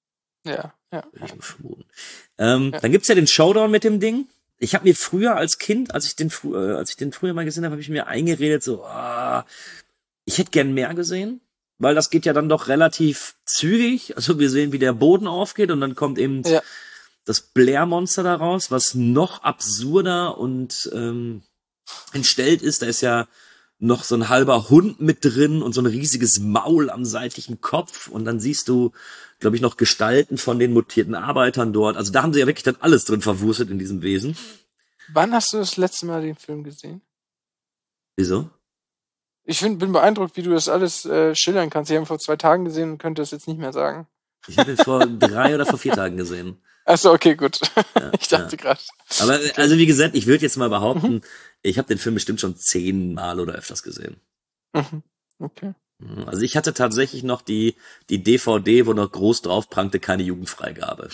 Ja, ja. würde ich mal vermuten. Ähm, Ja. Dann gibt's ja den Showdown mit dem Ding. Ich habe mir früher als Kind, als ich den fr- äh, als ich den früher mal gesehen habe, habe ich mir eingeredet, so, ah, ich hätte gern mehr gesehen, weil das geht ja dann doch relativ zügig. Also wir sehen, wie der Boden aufgeht und dann kommt eben Ja. das Blair-Monster da raus, was noch absurder und ähm, entstellt ist. Da ist ja noch so ein halber Hund mit drin und so ein riesiges Maul am seitlichen Kopf und dann siehst du, glaube ich, noch Gestalten von den mutierten Arbeitern dort. Also da haben sie ja wirklich dann alles drin verwurstet in diesem Wesen. Wann hast du das letzte Mal den Film gesehen? Wieso? Ich find, bin beeindruckt, wie du das alles äh, schildern kannst. Ich habe ihn vor zwei Tagen gesehen und könnte das jetzt nicht mehr sagen. Ich habe ihn vor drei oder vor vier Tagen gesehen. Achso, okay, gut. Ja, ich dachte ja. gerade. Aber also wie gesagt, ich würde jetzt mal behaupten, mhm. ich habe den Film bestimmt schon zehnmal oder öfters gesehen. Mhm. Okay. Also ich hatte tatsächlich noch die die D V D, wo noch groß drauf prangte, keine Jugendfreigabe.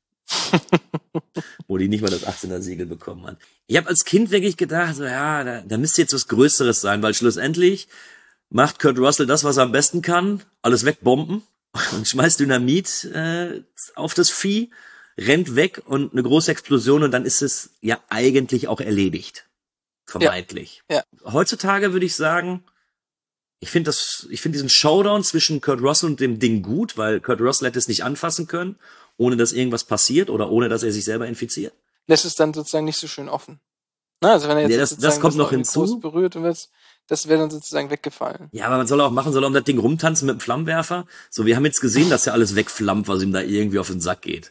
Wo die nicht mal das achtzehner Siegel bekommen hat. Ich habe als Kind wirklich gedacht, so ja, da, da müsste jetzt was Größeres sein, weil schlussendlich macht Kurt Russell das, was er am besten kann, alles wegbomben und schmeißt Dynamit äh, auf das Vieh, rennt weg und eine große Explosion und dann ist es ja eigentlich auch erledigt. Vermeintlich. Ja. Ja. Heutzutage würde ich sagen, ich finde das, ich finde diesen Showdown zwischen Kurt Russell und dem Ding gut, weil Kurt Russell hätte es nicht anfassen können, ohne dass irgendwas passiert oder ohne dass er sich selber infiziert. Lässt es dann sozusagen nicht so schön offen. Na, also wenn er jetzt ja, das, das kommt das noch hinzu. Berührt und das, das wäre dann sozusagen weggefallen. Ja, aber man soll auch machen, soll er um das Ding rumtanzen mit dem Flammenwerfer. So, wir haben jetzt gesehen, dass ja alles wegflammt, was ihm da irgendwie auf den Sack geht.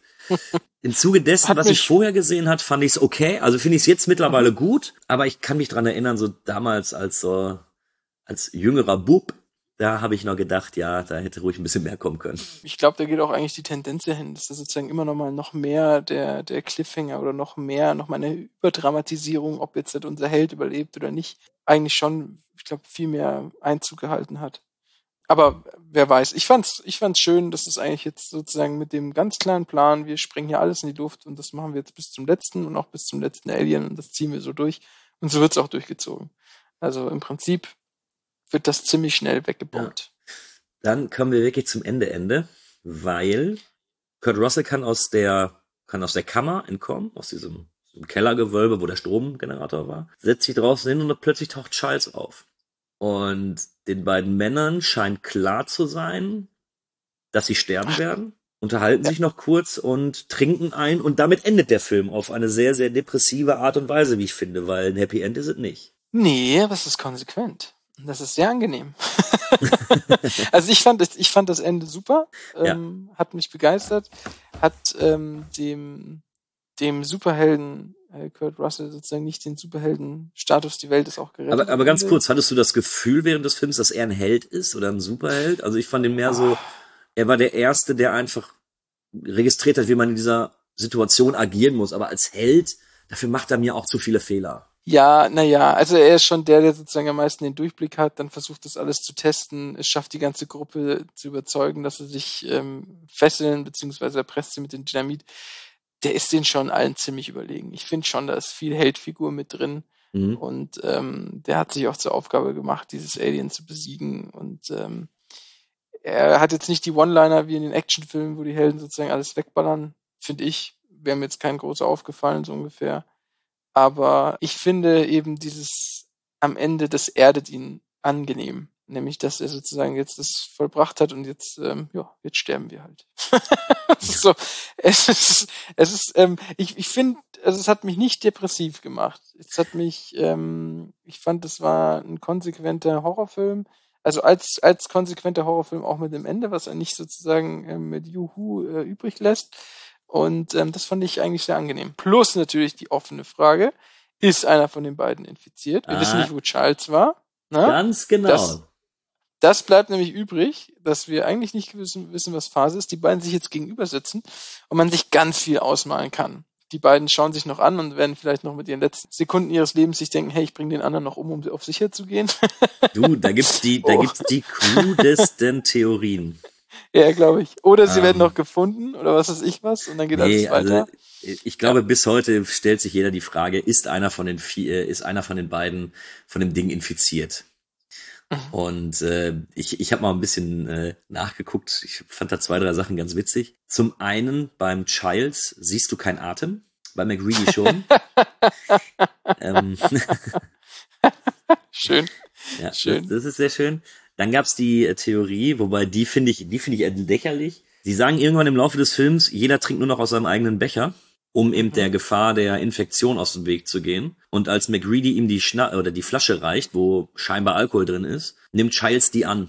Im Zuge dessen, hat was ich vorher gesehen hat, fand ich es okay. Also finde ich es jetzt mittlerweile mhm. gut, aber ich kann mich dran erinnern, so damals als so als jüngerer Bub, da habe ich noch gedacht, ja, da hätte ruhig ein bisschen mehr kommen können. Ich glaube, da geht auch eigentlich die Tendenz dahin, dass das sozusagen immer noch mal noch mehr der der Cliffhanger oder noch mehr, noch mal eine Überdramatisierung, ob jetzt das unser Held überlebt oder nicht, eigentlich schon, ich glaube, viel mehr Einzug gehalten hat. Aber wer weiß, ich fand's, ich fand's schön, dass es eigentlich jetzt sozusagen mit dem ganz klaren Plan, wir sprengen hier alles in die Luft und das machen wir jetzt bis zum letzten und auch bis zum letzten Alien und das ziehen wir so durch und so wird's auch durchgezogen. Also im Prinzip wird das ziemlich schnell weggebombt. Ja. Dann kommen wir wirklich zum Ende, Ende, weil Kurt Russell kann aus der, kann aus der Kammer entkommen, aus diesem, diesem Kellergewölbe, wo der Stromgenerator war, setzt sich draußen hin und plötzlich taucht Charles auf. Und den beiden Männern scheint klar zu sein, dass sie sterben werden, unterhalten ja. sich noch kurz und trinken ein und damit endet der Film auf eine sehr, sehr depressive Art und Weise, wie ich finde, weil ein Happy End ist es nicht. Nee, aber es ist konsequent. Das ist sehr angenehm. Also ich fand, ich fand das Ende super, ähm, ja. hat mich begeistert, hat ähm, dem dem Superhelden äh, Kurt Russell sozusagen nicht den Superhelden-Status, die Welt ist auch gerettet. Aber, aber ganz kurz, hattest du das Gefühl während des Films, dass er ein Held ist oder ein Superheld? Also ich fand ihn mehr oh. so, er war der Erste, der einfach registriert hat, wie man in dieser Situation agieren muss, aber als Held, dafür macht er mir auch zu viele Fehler. Ja, naja, also er ist schon der, der sozusagen am meisten den Durchblick hat, dann versucht das alles zu testen, es schafft die ganze Gruppe zu überzeugen, dass sie sich ähm, fesseln, beziehungsweise erpresst sie mit dem Dynamit. Der ist den schon allen ziemlich überlegen. Ich finde schon, da ist viel Heldfigur mit drin mhm. und ähm, der hat sich auch zur Aufgabe gemacht, dieses Alien zu besiegen und ähm, er hat jetzt nicht die One-Liner wie in den Actionfilmen, wo die Helden sozusagen alles wegballern, finde ich. Wäre mir jetzt kein großer aufgefallen, so ungefähr. Aber ich finde eben dieses am Ende, das erdet ihn angenehm. Nämlich, dass er sozusagen jetzt das vollbracht hat und jetzt, ähm, ja, jetzt sterben wir halt. So, es ist, es ist, ähm, ich, ich finde, also es hat mich nicht depressiv gemacht. Es hat mich, ähm, ich fand, das war ein konsequenter Horrorfilm. Also als, als konsequenter Horrorfilm auch mit dem Ende, was er nicht sozusagen ähm, mit Juhu äh, übrig lässt. Und ähm, das fand ich eigentlich sehr angenehm. Plus natürlich die offene Frage, ist einer von den beiden infiziert? Wir ah, wissen nicht, wo Charles war. Na? Ganz genau. Das, das bleibt nämlich übrig, dass wir eigentlich nicht wissen, wissen, was Phase ist. Die beiden sich jetzt gegenüber sitzen und man sich ganz viel ausmalen kann. Die beiden schauen sich noch an und werden vielleicht noch mit ihren letzten Sekunden ihres Lebens sich denken, hey, ich bringe den anderen noch um, um auf sicher zu gehen. Du, da gibt's die, da oh. gibt's die krudesten Theorien. Ja, glaube ich. Oder sie um, werden noch gefunden oder was weiß ich was und dann geht nee, alles weiter. Also, ich glaube, ja. bis heute stellt sich jeder die Frage, ist einer von den vier, ist einer von den beiden von dem Ding infiziert? Mhm. Und äh, ich, ich habe mal ein bisschen äh, nachgeguckt. Ich fand da zwei, drei Sachen ganz witzig. Zum einen beim Childs siehst du keinen Atem, bei McReady schon. ähm, schön. Ja, schön. Das, das ist sehr schön. Dann gab's die äh, Theorie, wobei die finde ich, die finde ich lächerlich. Sie sagen irgendwann im Laufe des Films, jeder trinkt nur noch aus seinem eigenen Becher, um eben mhm. der Gefahr der Infektion aus dem Weg zu gehen. Und als McReady ihm die Schna- oder die Flasche reicht, wo scheinbar Alkohol drin ist, nimmt Childs die an.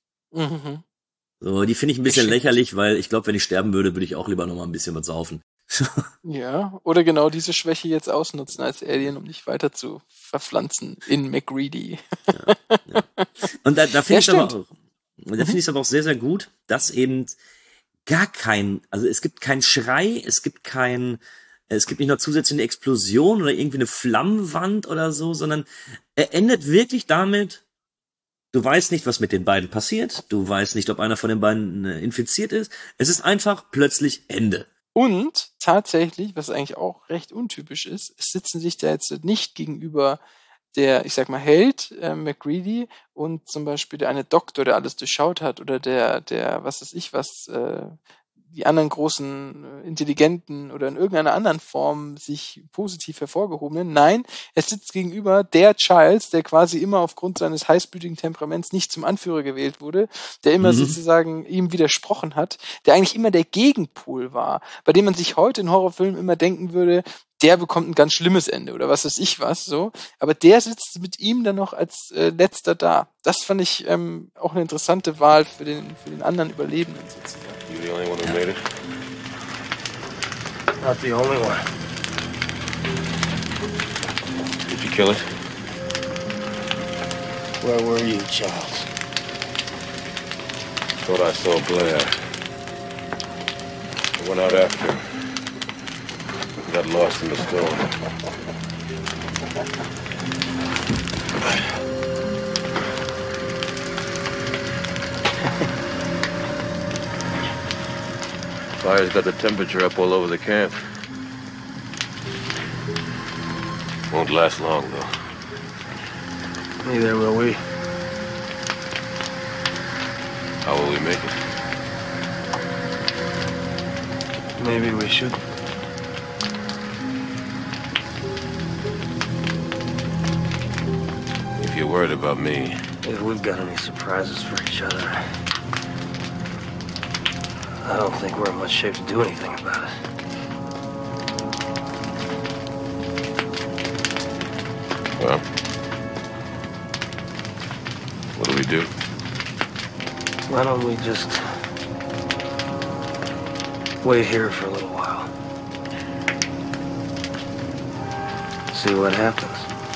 Mhm. So, die finde ich ein bisschen lächerlich, weil ich glaube, wenn ich sterben würde, würde ich auch lieber noch mal ein bisschen was saufen. Ja, oder genau diese Schwäche jetzt ausnutzen als Alien, um dich weiter zu verpflanzen in MacReady. Ja, ja. Und da, da finde Ja, ich aber stimmt. auch, da finde ich es aber auch sehr, sehr gut, dass eben gar kein, also es gibt keinen Schrei, es gibt kein, es gibt nicht noch zusätzlich eine Explosion oder irgendwie eine Flammenwand oder so, sondern er endet wirklich damit, du weißt nicht, was mit den beiden passiert, du weißt nicht, ob einer von den beiden äh, infiziert ist, es ist einfach plötzlich Ende. Und tatsächlich, was eigentlich auch recht untypisch ist, es sitzen sich da jetzt nicht gegenüber der, ich sag mal, Held, äh, MacReady und zum Beispiel der eine Doktor, der alles durchschaut hat, oder der, der, was weiß ich was, äh, die anderen großen, äh, intelligenten oder in irgendeiner anderen Form sich positiv hervorgehobenen. Nein, es sitzt gegenüber der Childs, der quasi immer aufgrund seines heißblütigen Temperaments nicht zum Anführer gewählt wurde, der immer Mhm. sozusagen ihm widersprochen hat, der eigentlich immer der Gegenpol war, bei dem man sich heute in Horrorfilmen immer denken würde, der bekommt ein ganz schlimmes Ende oder was weiß ich was, so. Aber der sitzt mit ihm dann noch als äh, letzter da. Das fand ich ähm, auch eine interessante Wahl für den, für den anderen Überlebenden sozusagen. You the only one who made it? Not the only one. Did you kill it? Where were you, Charles? Thought I saw Blair. I went out after him. Got lost in the storm. Fire's got the temperature up all over the camp. Won't last long, though. Neither will we. How will we make it? Maybe we should. If you're worried about me. If we've got any surprises for each other, I don't think we're in much shape to do anything about it. Well, what do we do? Why don't we just wait here for a little while? See what happens.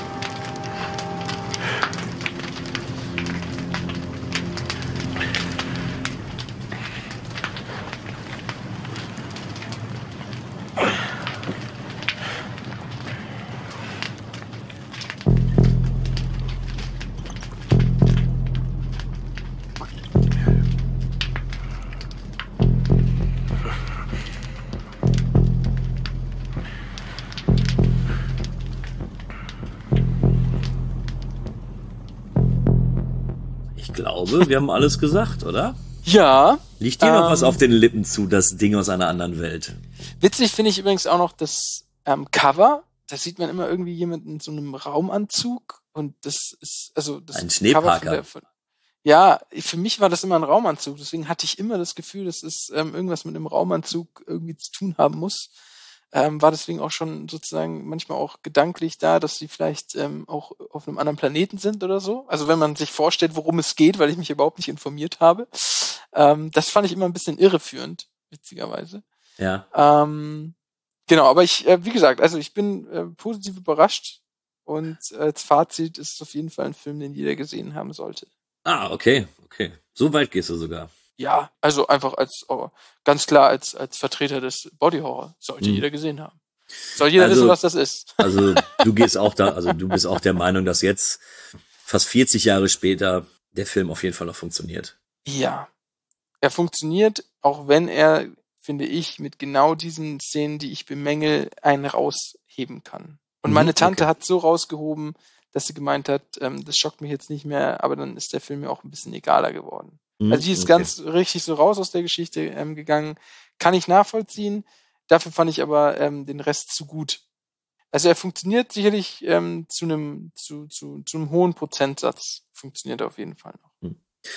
Ich glaube, wir haben alles gesagt, oder? Ja. Liegt dir noch ähm, was auf den Lippen zu, das Ding aus einer anderen Welt? Witzig finde ich übrigens auch noch das ähm, Cover. Da sieht man immer irgendwie jemanden in so einem Raumanzug und das ist, also das Ein Cover Schneeparker. von der, von, ja, für mich war das immer ein Raumanzug, deswegen hatte ich immer das Gefühl, dass es ähm, irgendwas mit einem Raumanzug irgendwie zu tun haben muss. Ähm, war deswegen auch schon sozusagen manchmal auch gedanklich da, dass sie vielleicht ähm, auch auf einem anderen Planeten sind oder so. Also wenn man sich vorstellt, worum es geht, weil ich mich überhaupt nicht informiert habe. Ähm, das fand ich immer ein bisschen irreführend, witzigerweise. Ja. Ähm, genau, aber ich, äh, wie gesagt, also ich bin äh, positiv überrascht und äh, als Fazit ist es auf jeden Fall ein Film, den jeder gesehen haben sollte. Ah, okay, okay. So weit gehst du sogar. Ja, also einfach als, oh, ganz klar als, als Vertreter des Body Horror sollte Hm. jeder gesehen haben. Soll jeder Also- wissen, was das ist. Also du gehst auch da, also du bist auch der Meinung, dass jetzt fast vierzig Jahre später der Film auf jeden Fall noch funktioniert. Ja. Er funktioniert, auch wenn er, finde ich, mit genau diesen Szenen, die ich bemängel, einen rausheben kann. Und Mhm, meine Tante okay. hat so rausgehoben, dass sie gemeint hat, ähm, das schockt mich jetzt nicht mehr, aber dann ist der Film mir auch ein bisschen egaler geworden. Mhm, Also die ist okay. ganz richtig so raus aus der Geschichte ähm, gegangen. Kann ich nachvollziehen. Dafür fand ich aber ähm, den Rest zu gut. Also er funktioniert sicherlich ähm, zu einem zu, zu, zu einem hohen Prozentsatz. Funktioniert er auf jeden Fall noch.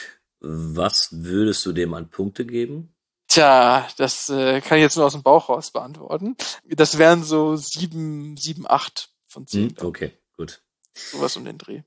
Was würdest du dem an Punkte geben? Tja, das äh, kann ich jetzt nur aus dem Bauch raus beantworten. Das wären so sieben, sieben, acht von zehn. Hm, okay, gut. Sowas um den Dreh.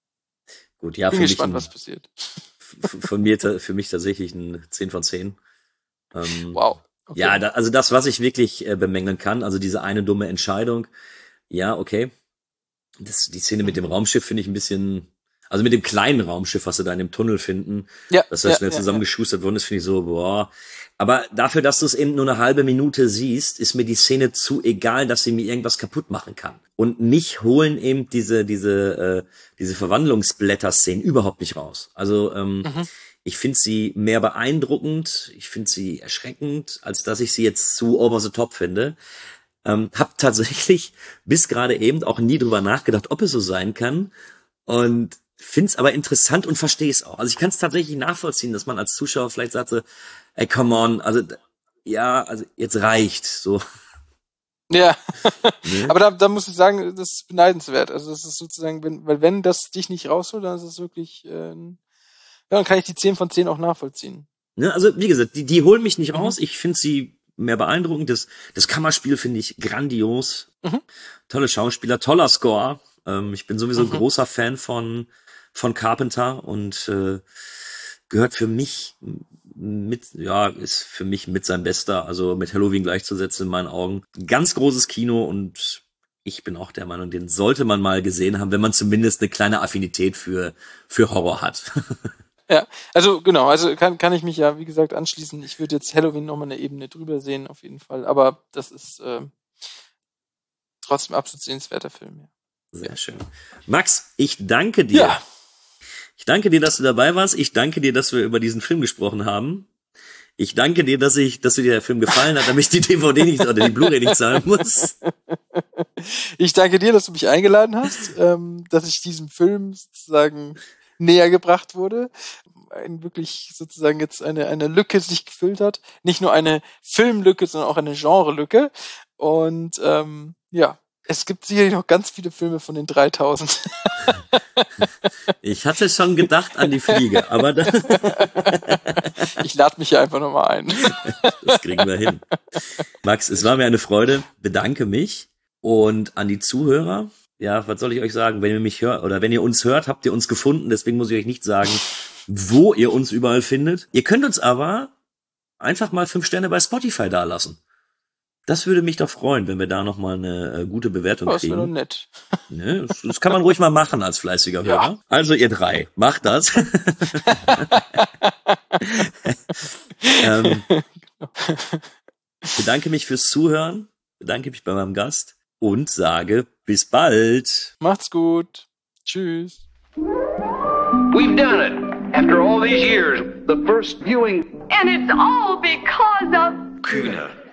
Gut, ja, Bin für mich, gespannt, ein, was passiert. f- von mir, ta- für mich tatsächlich ein zehn von zehn. Ähm, Wow, Okay. Ja, da, also das, was ich wirklich äh, bemängeln kann, also diese eine dumme Entscheidung, ja, okay. Das, die Szene mit dem Raumschiff finde ich ein bisschen, also mit dem kleinen Raumschiff, was sie da in dem Tunnel finden, ja, dass das ja, schnell ja, zusammengeschustert worden ist, finde ich so, boah. Aber dafür, dass du es eben nur eine halbe Minute siehst, ist mir die Szene zu egal, dass sie mir irgendwas kaputt machen kann. Und mich holen eben diese, diese, äh, diese Verwandlungsblätter-Szenen überhaupt nicht raus. Also, ähm, mhm. ich finde sie mehr beeindruckend, ich finde sie erschreckend, als dass ich sie jetzt zu over the top finde. Ähm, hab tatsächlich bis gerade eben auch nie drüber nachgedacht, ob es so sein kann. Und find's aber interessant und verstehe es auch. Also ich kann es tatsächlich nachvollziehen, dass man als Zuschauer vielleicht sagt so, ey, come on, also ja, also jetzt reicht so. Ja, ne? Aber da, da muss ich sagen, das ist beneidenswert. Also das ist sozusagen, wenn, weil wenn das dich nicht rausholt, dann ist es wirklich, äh, ja, dann kann ich die zehn von zehn auch nachvollziehen. Ne, also wie gesagt, die, die holen mich nicht raus. Mhm. Ich finde sie mehr beeindruckend. Das, das Kammerspiel finde ich grandios. Mhm. Tolle Schauspieler, toller Score. Ähm, ich bin sowieso mhm. großer Fan von von Carpenter und äh, gehört für mich mit, ja, ist für mich mit sein Bester, also mit Halloween gleichzusetzen in meinen Augen. Ganz großes Kino und ich bin auch der Meinung, den sollte man mal gesehen haben, wenn man zumindest eine kleine Affinität für für Horror hat. Ja, also genau, also kann kann ich mich ja, wie gesagt, anschließen. Ich würde jetzt Halloween nochmal eine Ebene drüber sehen, auf jeden Fall. Aber das ist äh, trotzdem absolut sehenswerter Film. Ja. Sehr schön. Max, ich danke dir. Ja. Ich danke dir, dass du dabei warst. Ich danke dir, dass wir über diesen Film gesprochen haben. Ich danke dir, dass ich, dass dir der Film gefallen hat, damit ich die D V D nicht oder die Blu-ray nicht zahlen muss. Ich danke dir, dass du mich eingeladen hast, ähm, dass ich diesem Film sozusagen näher gebracht wurde. Ein wirklich sozusagen jetzt eine eine Lücke sich gefüllt hat. Nicht nur eine Filmlücke, sondern auch eine Genre-Lücke. Und ähm, ja. Es gibt sicherlich noch ganz viele Filme von den dreitausend. Ich hatte schon gedacht an die Fliege, aber da ich lade mich hier einfach nochmal ein. Das kriegen wir hin. Max, es war mir eine Freude. Bedanke mich. Und an die Zuhörer, ja, was soll ich euch sagen? Wenn ihr mich hört oder wenn ihr uns hört, habt ihr uns gefunden. Deswegen muss ich euch nicht sagen, wo ihr uns überall findet. Ihr könnt uns aber einfach mal fünf Sterne bei Spotify dalassen. Das würde mich doch freuen, wenn wir da noch mal eine äh, gute Bewertung oh, das kriegen. Das wäre doch nett. Ne, das, das kann man ruhig mal machen als fleißiger Hörer. Ja. Also ihr drei, macht das. ähm, bedanke mich fürs Zuhören, bedanke mich bei meinem Gast und sage bis bald. Macht's gut. Tschüss. We've done it. After all these years, the first viewing. And it's all because of Kühne.